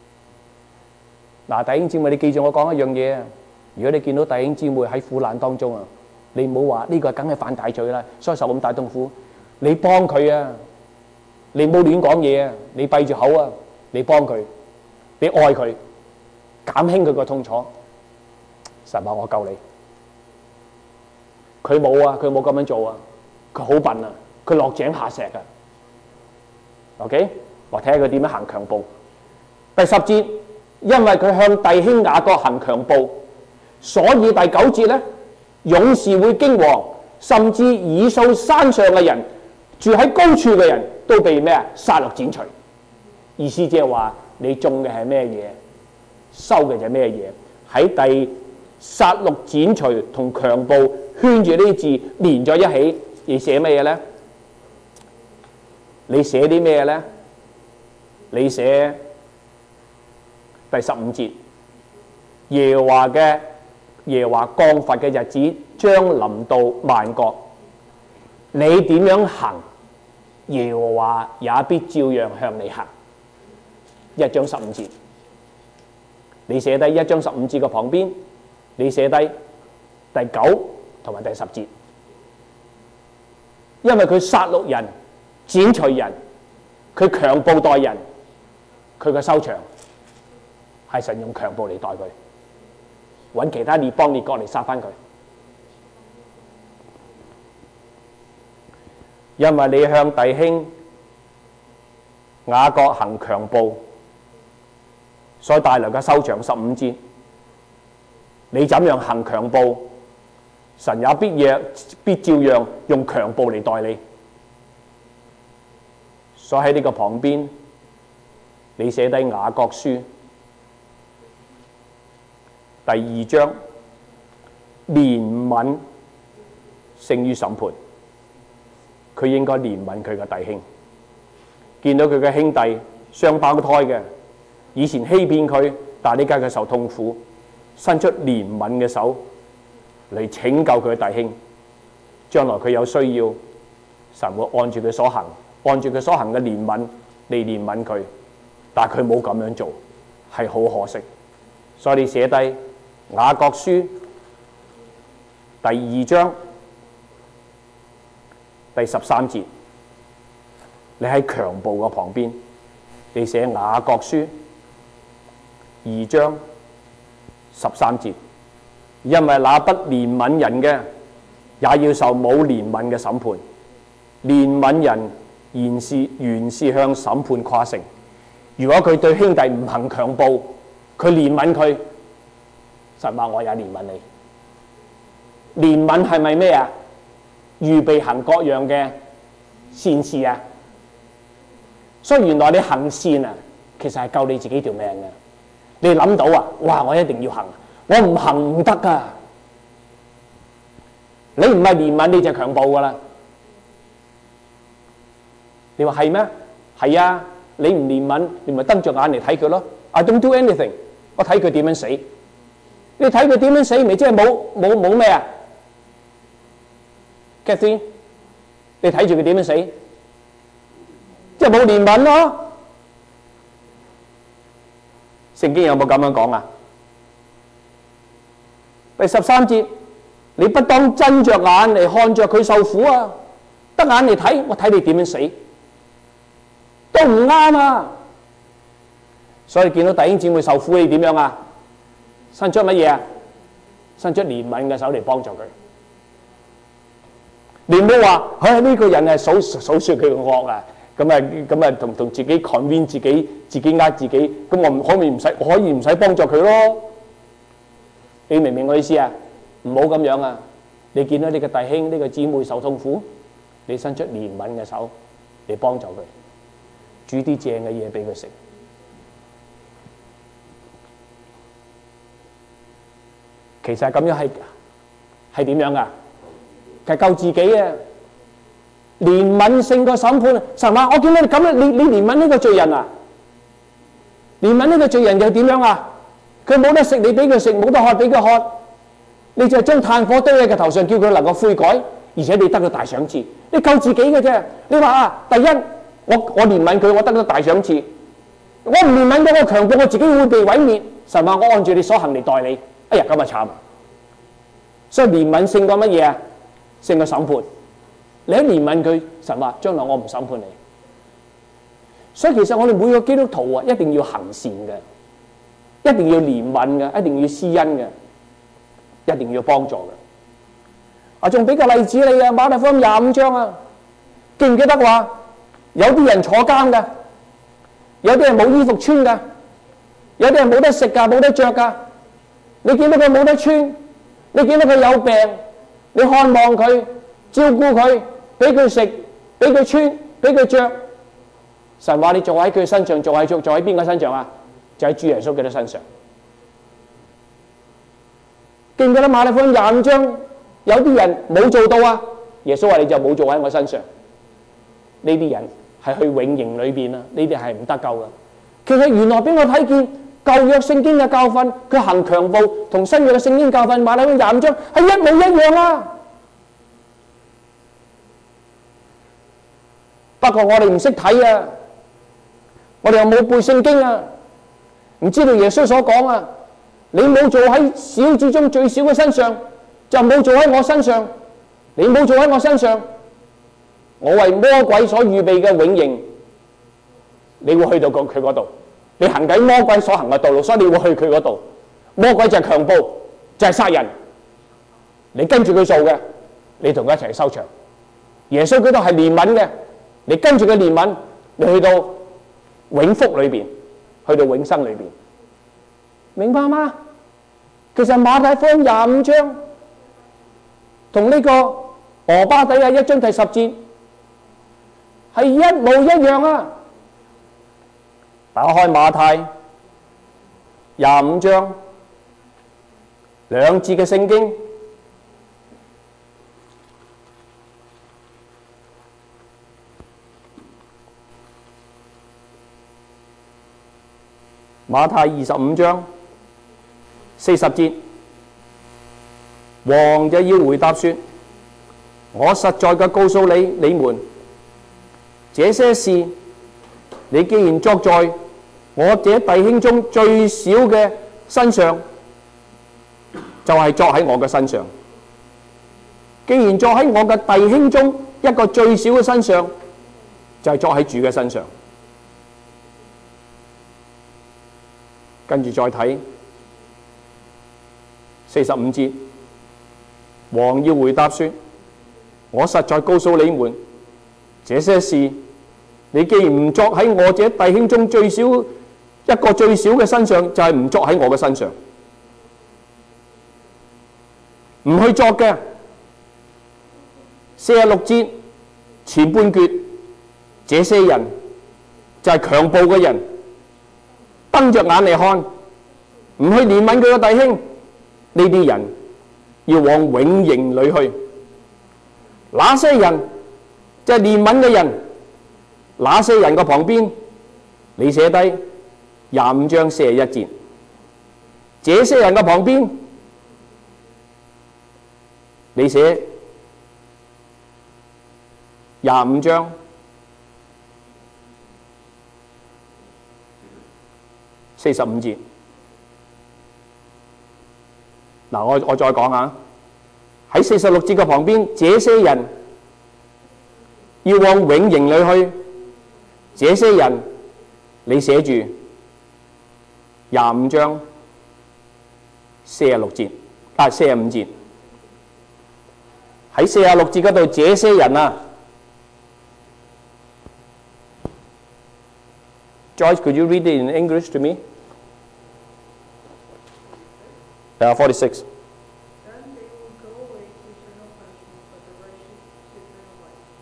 嗱，弟兄姊妹，你記住我講一樣嘢啊！如果你見到弟兄姊妹喺苦難當中啊，你唔好話呢個梗係犯大罪啦，所以受咁大痛苦，你幫佢啊！你唔好亂講嘢啊！你閉住口啊！你幫佢，你愛佢，減輕佢個痛楚。神話我救你。佢冇啊！佢冇咁樣做啊！佢好笨啊！佢落井下石啊 ！OK， 我睇下佢點樣行強暴。第十節，因為佢向弟兄雅各行強暴，所以第九節咧，勇士會驚惶，甚至以掃山上嘅人，住喺高處嘅人都被咩啊？殺戮剪除。意思即係話你種嘅係咩嘢，收嘅就係咩嘢。喺第殺戮剪除同強暴圈住呢啲字連咗一起，你寫乜嘢咧？你寫啲咩咧？你寫第十五節，耶和華嘅耶和華降罰嘅日子將臨到萬國，你點樣行，耶和華也必照樣向你行。一章十五節，你寫低一章十五節嘅旁邊，你寫低第九同埋第十節，因為佢殺戮人、剪除人，佢強暴待人，佢嘅收場係神用強暴嚟待佢，揾其他列邦列國嚟殺翻佢。因為你向弟兄雅各行強暴，所帶來嘅收場十五節，你怎樣行強暴，神也必若必照樣用強暴嚟待你。所以喺呢個旁邊，你寫低雅各書第二章，憐憫勝於審判。佢應該憐憫佢嘅弟兄，見到佢嘅兄弟雙胞胎嘅，以前欺騙佢，但係呢家佢受痛苦，伸出憐憫嘅手嚟拯救佢嘅弟兄。將來佢有需要，神會按住佢所行，按住佢所行嘅憐憫嚟憐憫佢，但係佢冇咁樣做，係好可惜。所以你寫低雅各書第二章第十三節，你喺強暴嘅旁邊，你寫雅各書二章十三節，因為那不憐憫人嘅，也要受冇憐憫嘅審判。憐憫人原是原是向審判誇勝。如果佢對兄弟唔行強暴，佢憐憫佢，實話我也憐憫你。憐憫係咪咩啊？預備行各樣嘅善事啊！所以原來你行善啊，其實係救你自己條命嘅。你諗到啊？哇！我一定要行，我唔行唔得噶。你唔係憐憫你就強暴噶啦。你話係咩？係啊！你唔憐憫，你咪瞪着眼嚟睇佢咯。I don't do anything， 我睇佢點樣死。你睇佢點樣死，咪即係冇冇冇咩啊？Catherine，你睇住佢點樣死，即係冇憐憫咯。聖經有冇咁樣講啊？第十三節，你不當睜着眼嚟看着佢受苦啊，得眼嚟睇，我睇你點樣死，都唔啱啊！所以見到弟兄姊妹受苦，你點樣啊？伸出乜嘢啊？伸出憐憫嘅手嚟幫助佢。你唔好話，唉呢個人係數數說佢嘅惡啊，咁啊咁啊同同自己 convince 自己，自己呃自己，咁我唔可唔可以唔使，我可以唔使幫助佢咯？你明唔明我意思啊？唔好咁樣啊！你見到你嘅弟兄呢個姊妹受痛苦，你伸出憐憫嘅手嚟幫助佢，煮啲正嘅嘢俾佢食。其實咁樣係係點樣噶？係救自己啊！憐憫勝過審判。神話我見到你咁樣，你你憐憫呢個罪人啊？憐憫呢個罪人又點樣啊？佢冇得食，你俾佢食；冇得喝，俾佢喝。你就將炭火堆喺佢頭上，叫佢能夠悔改，而且你得到大賞賜。你救自己嘅啫。你話啊，第一，我我憐憫佢，我得到大賞賜。我唔憐憫到我強暴，我自己會被毀滅。神話我按住你所行嚟待你。哎呀，咁啊慘！所以憐憫勝過乜嘢啊？勝過審判。你一憐憫佢，神話將來我唔審判你。所以其實我哋每個基督徒啊，一定要行善嘅，一定要憐憫嘅，一定要施恩嘅，一定要幫助嘅。啊，仲俾個例子你啊，馬太福音廿五章啊，記唔記得話有啲人坐監㗎，有啲人冇衣服穿㗎，有啲人冇得食㗎，冇得着㗎。你見到佢冇得穿，你見到佢有病，你看望佢，照顧佢，俾佢食，俾佢穿，俾佢着。神話你做喺佢身上，做喺做做喺邊個身上啊？就喺主耶穌基督身上。記唔記得馬太福音廿五章有啲人冇做到啊？耶穌話你就冇做喺我身上。呢啲人係去永刑裏邊啊，呢啲係唔得救嘅。其實原來俾我睇見舊約聖經嘅教訓，佢行強暴同新約嘅聖經教訓，馬太福音廿五章係一模一樣啊。不過我哋唔識睇啊，我哋又冇背聖經啊，唔知道耶穌所講啊。你冇做喺小子中最小嘅身上，就冇做喺我身上。你冇做喺我身上，我為魔鬼所預備嘅永刑，你會去到佢嗰度。你行緊魔鬼所行嘅道路，所以你會去佢嗰度。魔鬼就係強暴，就係殺人。你跟住佢做嘅，你同佢一齊收場。耶穌基督係憐憫嘅，你跟住佢憐憫，你去到永福裏邊，去到永生裏邊，明白嗎？其實馬太福音廿五章同呢個俄巴底亞一章第十節係一模一樣啊！打開馬太廿五章兩節嘅聖經，馬太二十五章四十節，王就要回答說：我實在嘅告訴你，你們這些事，你既然作在我這弟兄中最小嘅身上，就係作喺我嘅身上；既然作喺我嘅弟兄中一個最小嘅身上，就係作喺主嘅身上。跟住再睇四十五節，王要回答說：我實在告訴你們，這些事你既然唔作喺我這弟兄中最小一個最小嘅身上，就係唔作喺我嘅身上，唔去作嘅。四十六節前半段，這些人就係強暴嘅人，瞪着眼嚟看，唔去憐憫佢嘅弟兄，呢啲人要往永刑裏去。那些人就係憐憫嘅人，那些人嘅旁邊，你寫低廿五章四十一節，這些人嘅旁邊，你寫廿五章四十五節。嗱，我我再講下，喺四十六節嘅旁邊，這些人要往永刑裏去。這些人，你寫住廿五章四十六節，啊四十五節。喺四十六節嗰度，這些人啊 ，Joyce, could you read it in English to me? Uh, forty-six.
Then they will go away to eternal punishment, but the righteous to eternal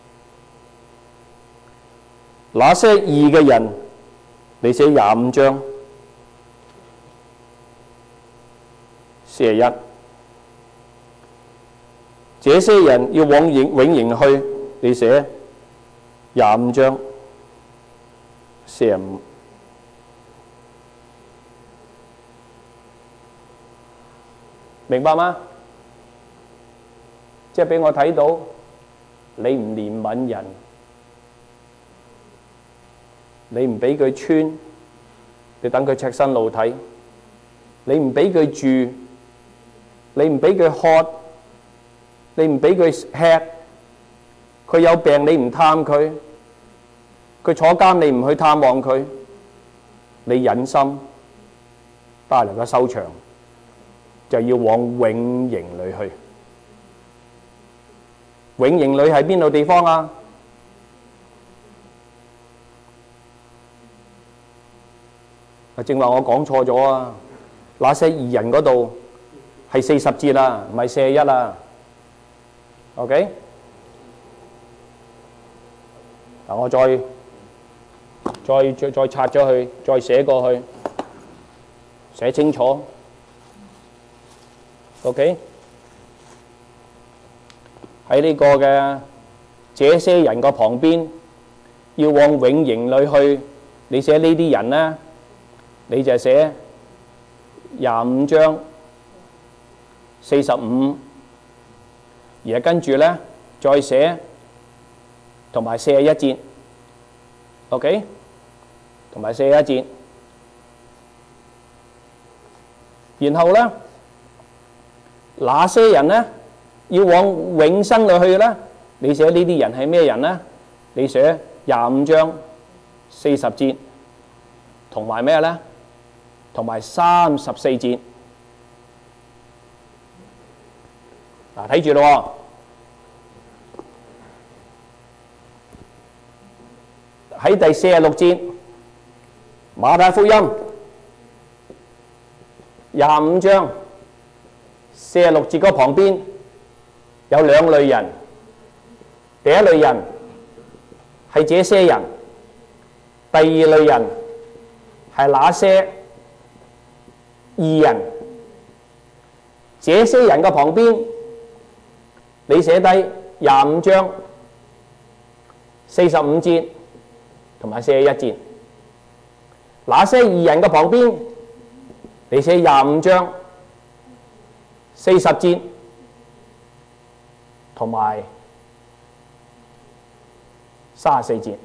life.
那些義嘅人，你寫廿五章四十一。這些人要往永永刑去，你寫廿五章四十五。明白嗎？即係俾我睇到你唔憐憫人，你唔俾佢穿，你等佢赤身露體，你唔俾佢住，你唔俾佢喝，你唔俾佢吃，佢有病你唔探佢，佢坐監你唔去探望佢，你忍心帶嚟個收場，就要往永刑裏去。永刑裏係邊度地方啊？啊，正話我講錯咗啊！那些義人嗰度係四十節啦，唔係四十一啦。OK， 嗱，我再再再再拆咗佢，再寫過去，寫清楚。OK， 喺呢個嘅這些人個旁邊，要往永刑裏去。你寫呢啲人呢，你就寫廿五章四十五。而係跟住咧，再寫同埋四十一節 ，OK， 同埋四十一節，然後咧，那些人咧要往永生裏去咧，你寫呢啲人係咩人咧？你寫廿五章四十節，同埋咩咧？同埋三十四節。嗱，睇住咯，喺第四十六節，馬太福音廿五章四十六節嗰旁邊有兩類人，第一類人係這些人，第二類人係那些義人。這些人嘅旁邊，你寫低廿五章四十五節同埋四十一節。那些義人嘅旁邊，你寫廿五章四十節同埋三十四節。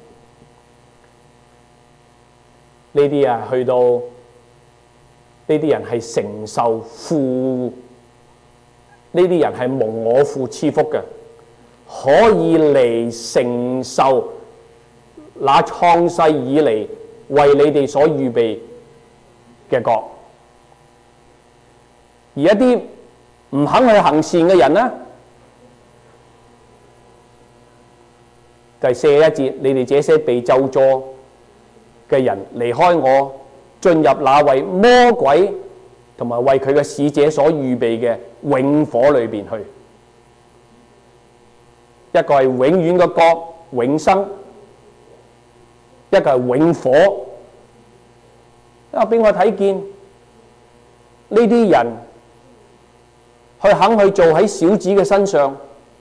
呢啲啊，去到呢啲人係承受父，呢啲人係蒙我父賜福嘅， 可以嚟承受那創世以嚟為你哋所預備嘅國。而一啲唔肯去行善嘅人呢，第四十一節，你哋這些被咒詛嘅人離開我，進入那為魔鬼同埋為佢嘅使者所預備嘅永火裏邊去。一個係永遠嘅國永生，一個係永火。因為俾我睇見呢啲人去肯去做喺小子嘅身上，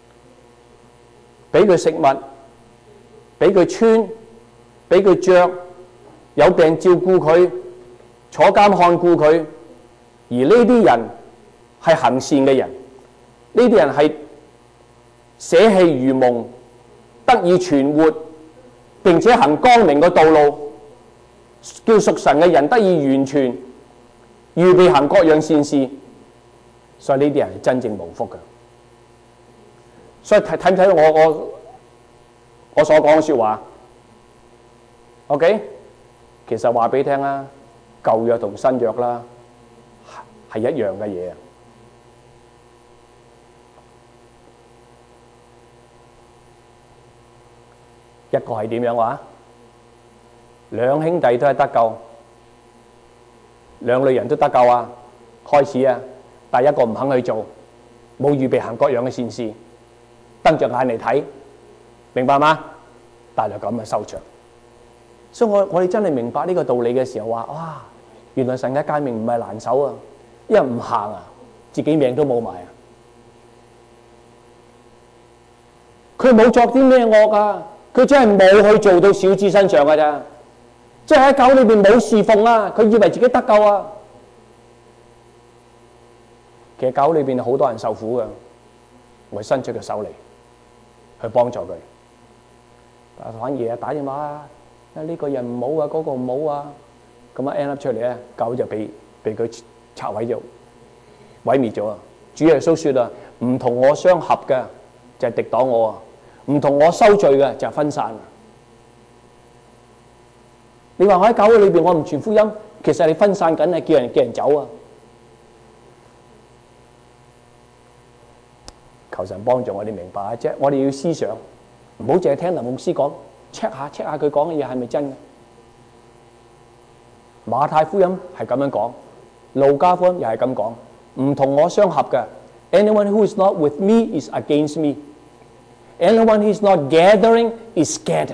俾佢食物，俾佢穿，俾佢着，有病照顧佢，坐監看顧佢。而呢啲人係行善嘅人，呢啲人係捨棄愚蒙，得以存活，並且行光明嘅道路，叫屬神嘅人得以完全，預備行各樣善事。所以呢啲人係真正無福嘅。所以睇睇唔睇到我我我所講嘅説話 ？OK， 其實話俾你聽啦，舊約同新約啦係一樣嘅嘢。一個係點樣話？兩兄弟都係得救，兩類人都得救啊！開始啊，但係一個唔肯去做，冇預備行各樣嘅善事，瞪着眼嚟睇，明白嗎？但係就咁嘅收場。所以我我哋真係明白呢個道理嘅時候話，哇！原來神嘅誡命唔係難守啊，因為唔行啊，自己命都冇埋啊！佢冇作啲咩惡啊！佢真係冇去做到小子身上㗎咋，即係喺教裏邊冇侍奉啊！佢以為自己得救啊！其實教裏邊好多人受苦㗎，我伸出個手嚟去幫助佢。但係反而啊打電話啊，呢個人唔好啊，嗰個唔好啊，咁啊 end up 出嚟咧，教就被被佢拆毀咗、毀滅咗啊！主耶穌説啊，唔同我相合嘅就係敵擋我啊！唔同我收罪嘅就係分散。你話我喺教會裏邊我唔傳福音，其實你分散緊係叫人叫人走啊！求神幫助我哋明白啊！即係我哋要思想，唔好淨係聽林牧師講 ，check 下 check 下佢講嘅嘢係咪真嘅。馬太福音係咁樣講，路加福音又係咁講，唔同我相合嘅 ，anyone who is not with me is against me。Anyone who is not gathering is scattered。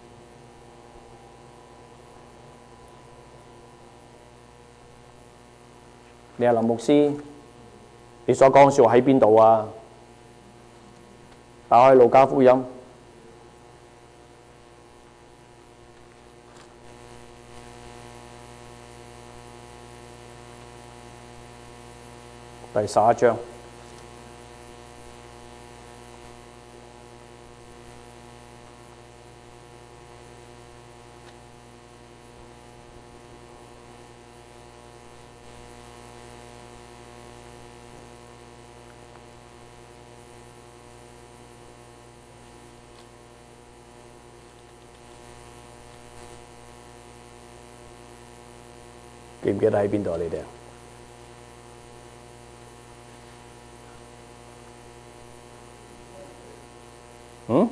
你係林牧師，你所講嘅説話喺邊度啊？打開路加福音，第十一章。記唔記得喺邊度啊？你哋嗯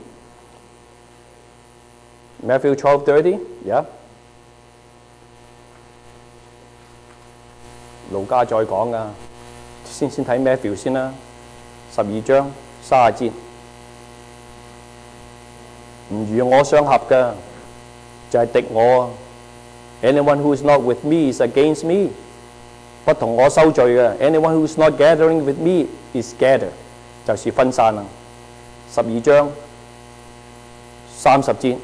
？Matthew twelve thirty， yeah。路加再講噶，先先睇 Matthew 先啦，十二章三十節，唔與我相合嘅就係敵我啊！ Anyone who is not with me is against me。不同我收罪嘅 ，anyone who is not gathering with me is scattered， 就是分散啦。十二章三十節，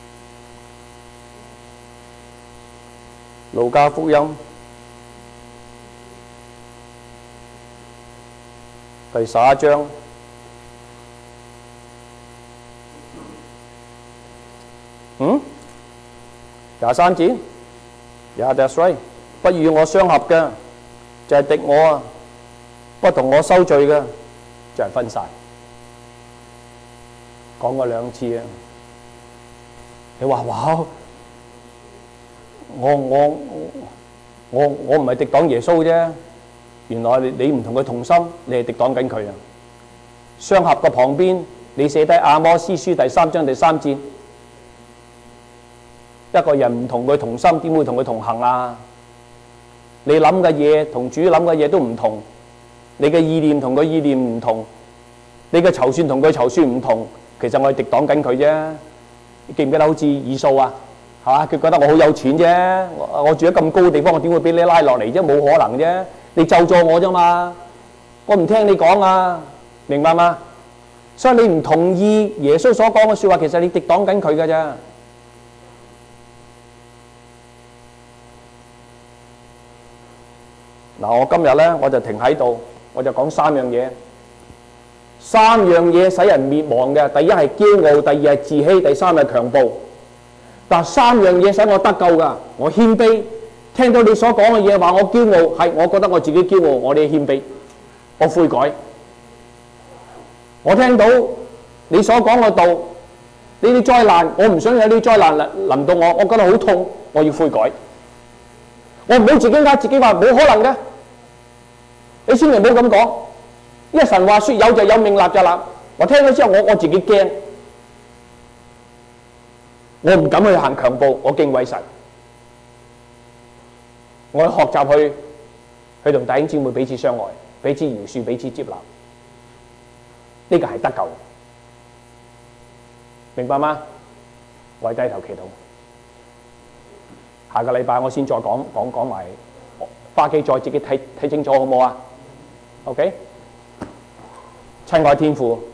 路加福音第十一章嗯廿三節。Yeah, that's right。不與我相合嘅就係敵我啊！不同我收罪嘅就係分散。 講過兩次啊！你話哇，我我我我唔係敵擋耶穌啫，原來你你唔同佢同心，你係敵擋緊佢啊！雙合嘅旁邊，你寫低阿摩司書第三章第三節，一個人唔同佢同心，點會同佢同行啊？你諗嘅嘢同主諗嘅嘢都唔同，你嘅意念同佢意念唔同，你嘅籌算同佢籌算唔同，其實我係敵擋緊佢啫。你記唔記得好似以掃啊？係嘛？佢覺得我好有錢啫，我我住喺咁高嘅地方，我點會俾你拉落嚟啫？冇可能啫！你咒咗我啫嘛，我唔聽你講啊，明白嗎？所以你唔同意耶穌所講嘅説話，其實你敵擋緊佢㗎啫。嗱，我今日咧我就停喺度，我就講三樣嘢。三樣嘢使人滅亡嘅，第一係驕傲，第二係自欺，第三係強暴。但三樣嘢使我得救㗎，我謙卑。聽到你所講嘅嘢話我驕傲，係我覺得我自己驕傲，我哋謙卑，我悔改。我聽到你所講嘅道，呢啲災難，我唔想有呢啲災難臨臨到我，我覺得好痛，我要悔改。我唔好自己呃自己話冇可能嘅，你千祈唔好咁講。因為神話說有就有，命立就立。我聽咗之後，我我自己驚，我唔敢去行強暴，我敬畏神，我去學習去去同弟兄姊妹彼此相愛，彼此饒恕，彼此接納，呢個係得救，明白嗎？我係低頭祈禱。下個禮拜我先再講講講埋，花機再自己睇睇清楚好唔好啊 ？OK， 親愛天父，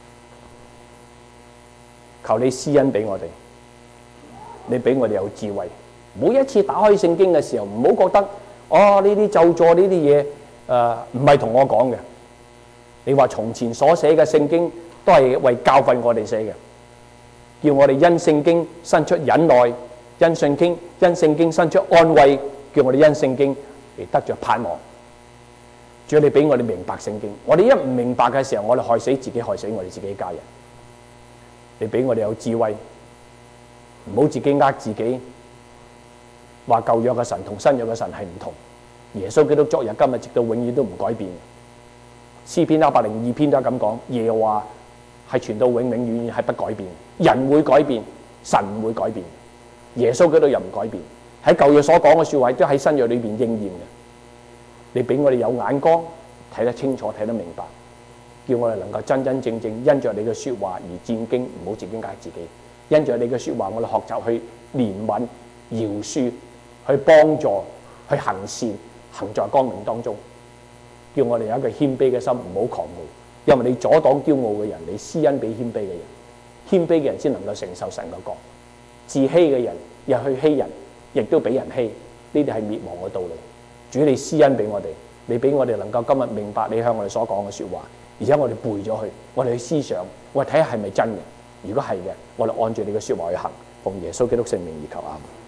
求你施恩俾我哋，你俾我哋有智慧。每一次打開聖經嘅時候，唔好覺得哦呢啲咒詛呢啲嘢誒唔係同我講嘅。你話從前所寫嘅聖經都係為教訓我哋寫嘅，叫我哋因聖經生出忍耐。因聖經，因聖經生出安慰，叫我哋因聖經嚟得着盼望。主要你俾我哋明白聖經，我哋一唔明白嘅時候，我哋害死自己，害死我哋自己家人。你俾我哋有智慧，唔好自己呃自己，話舊約嘅神同新約嘅神係唔同。耶穌基督昨日今日直到永遠都唔改變。詩篇一百零二篇都係咁講，耶和華係傳到永永遠遠係不改變。人會改變，神唔會改變。耶穌基督又唔改變，喺舊約所講嘅說話都喺新約裏邊應驗嘅。你俾我哋有眼光，睇得清楚，睇得明白，叫我哋能夠真真正正因着你嘅說話而戰兢，唔好自己呃自己。因着你嘅說話，我哋學習去憐憫、饒恕、去幫助、去行善，行在光明當中。叫我哋有一個謙卑嘅心，唔好狂傲，因為你阻擋驕傲嘅人，你施恩俾謙卑嘅人，謙卑嘅人先能夠承受神嘅國。自欺嘅人又去欺人，亦都俾人欺，呢啲係滅亡嘅道理。主你施恩俾我哋，你俾我哋能夠今日明白你向我哋所講嘅說話，而且我哋背咗去，我哋去思想，我哋睇下係咪真嘅。如果係嘅，我哋按住你嘅說話去行，奉耶穌基督聖名而求，阿們。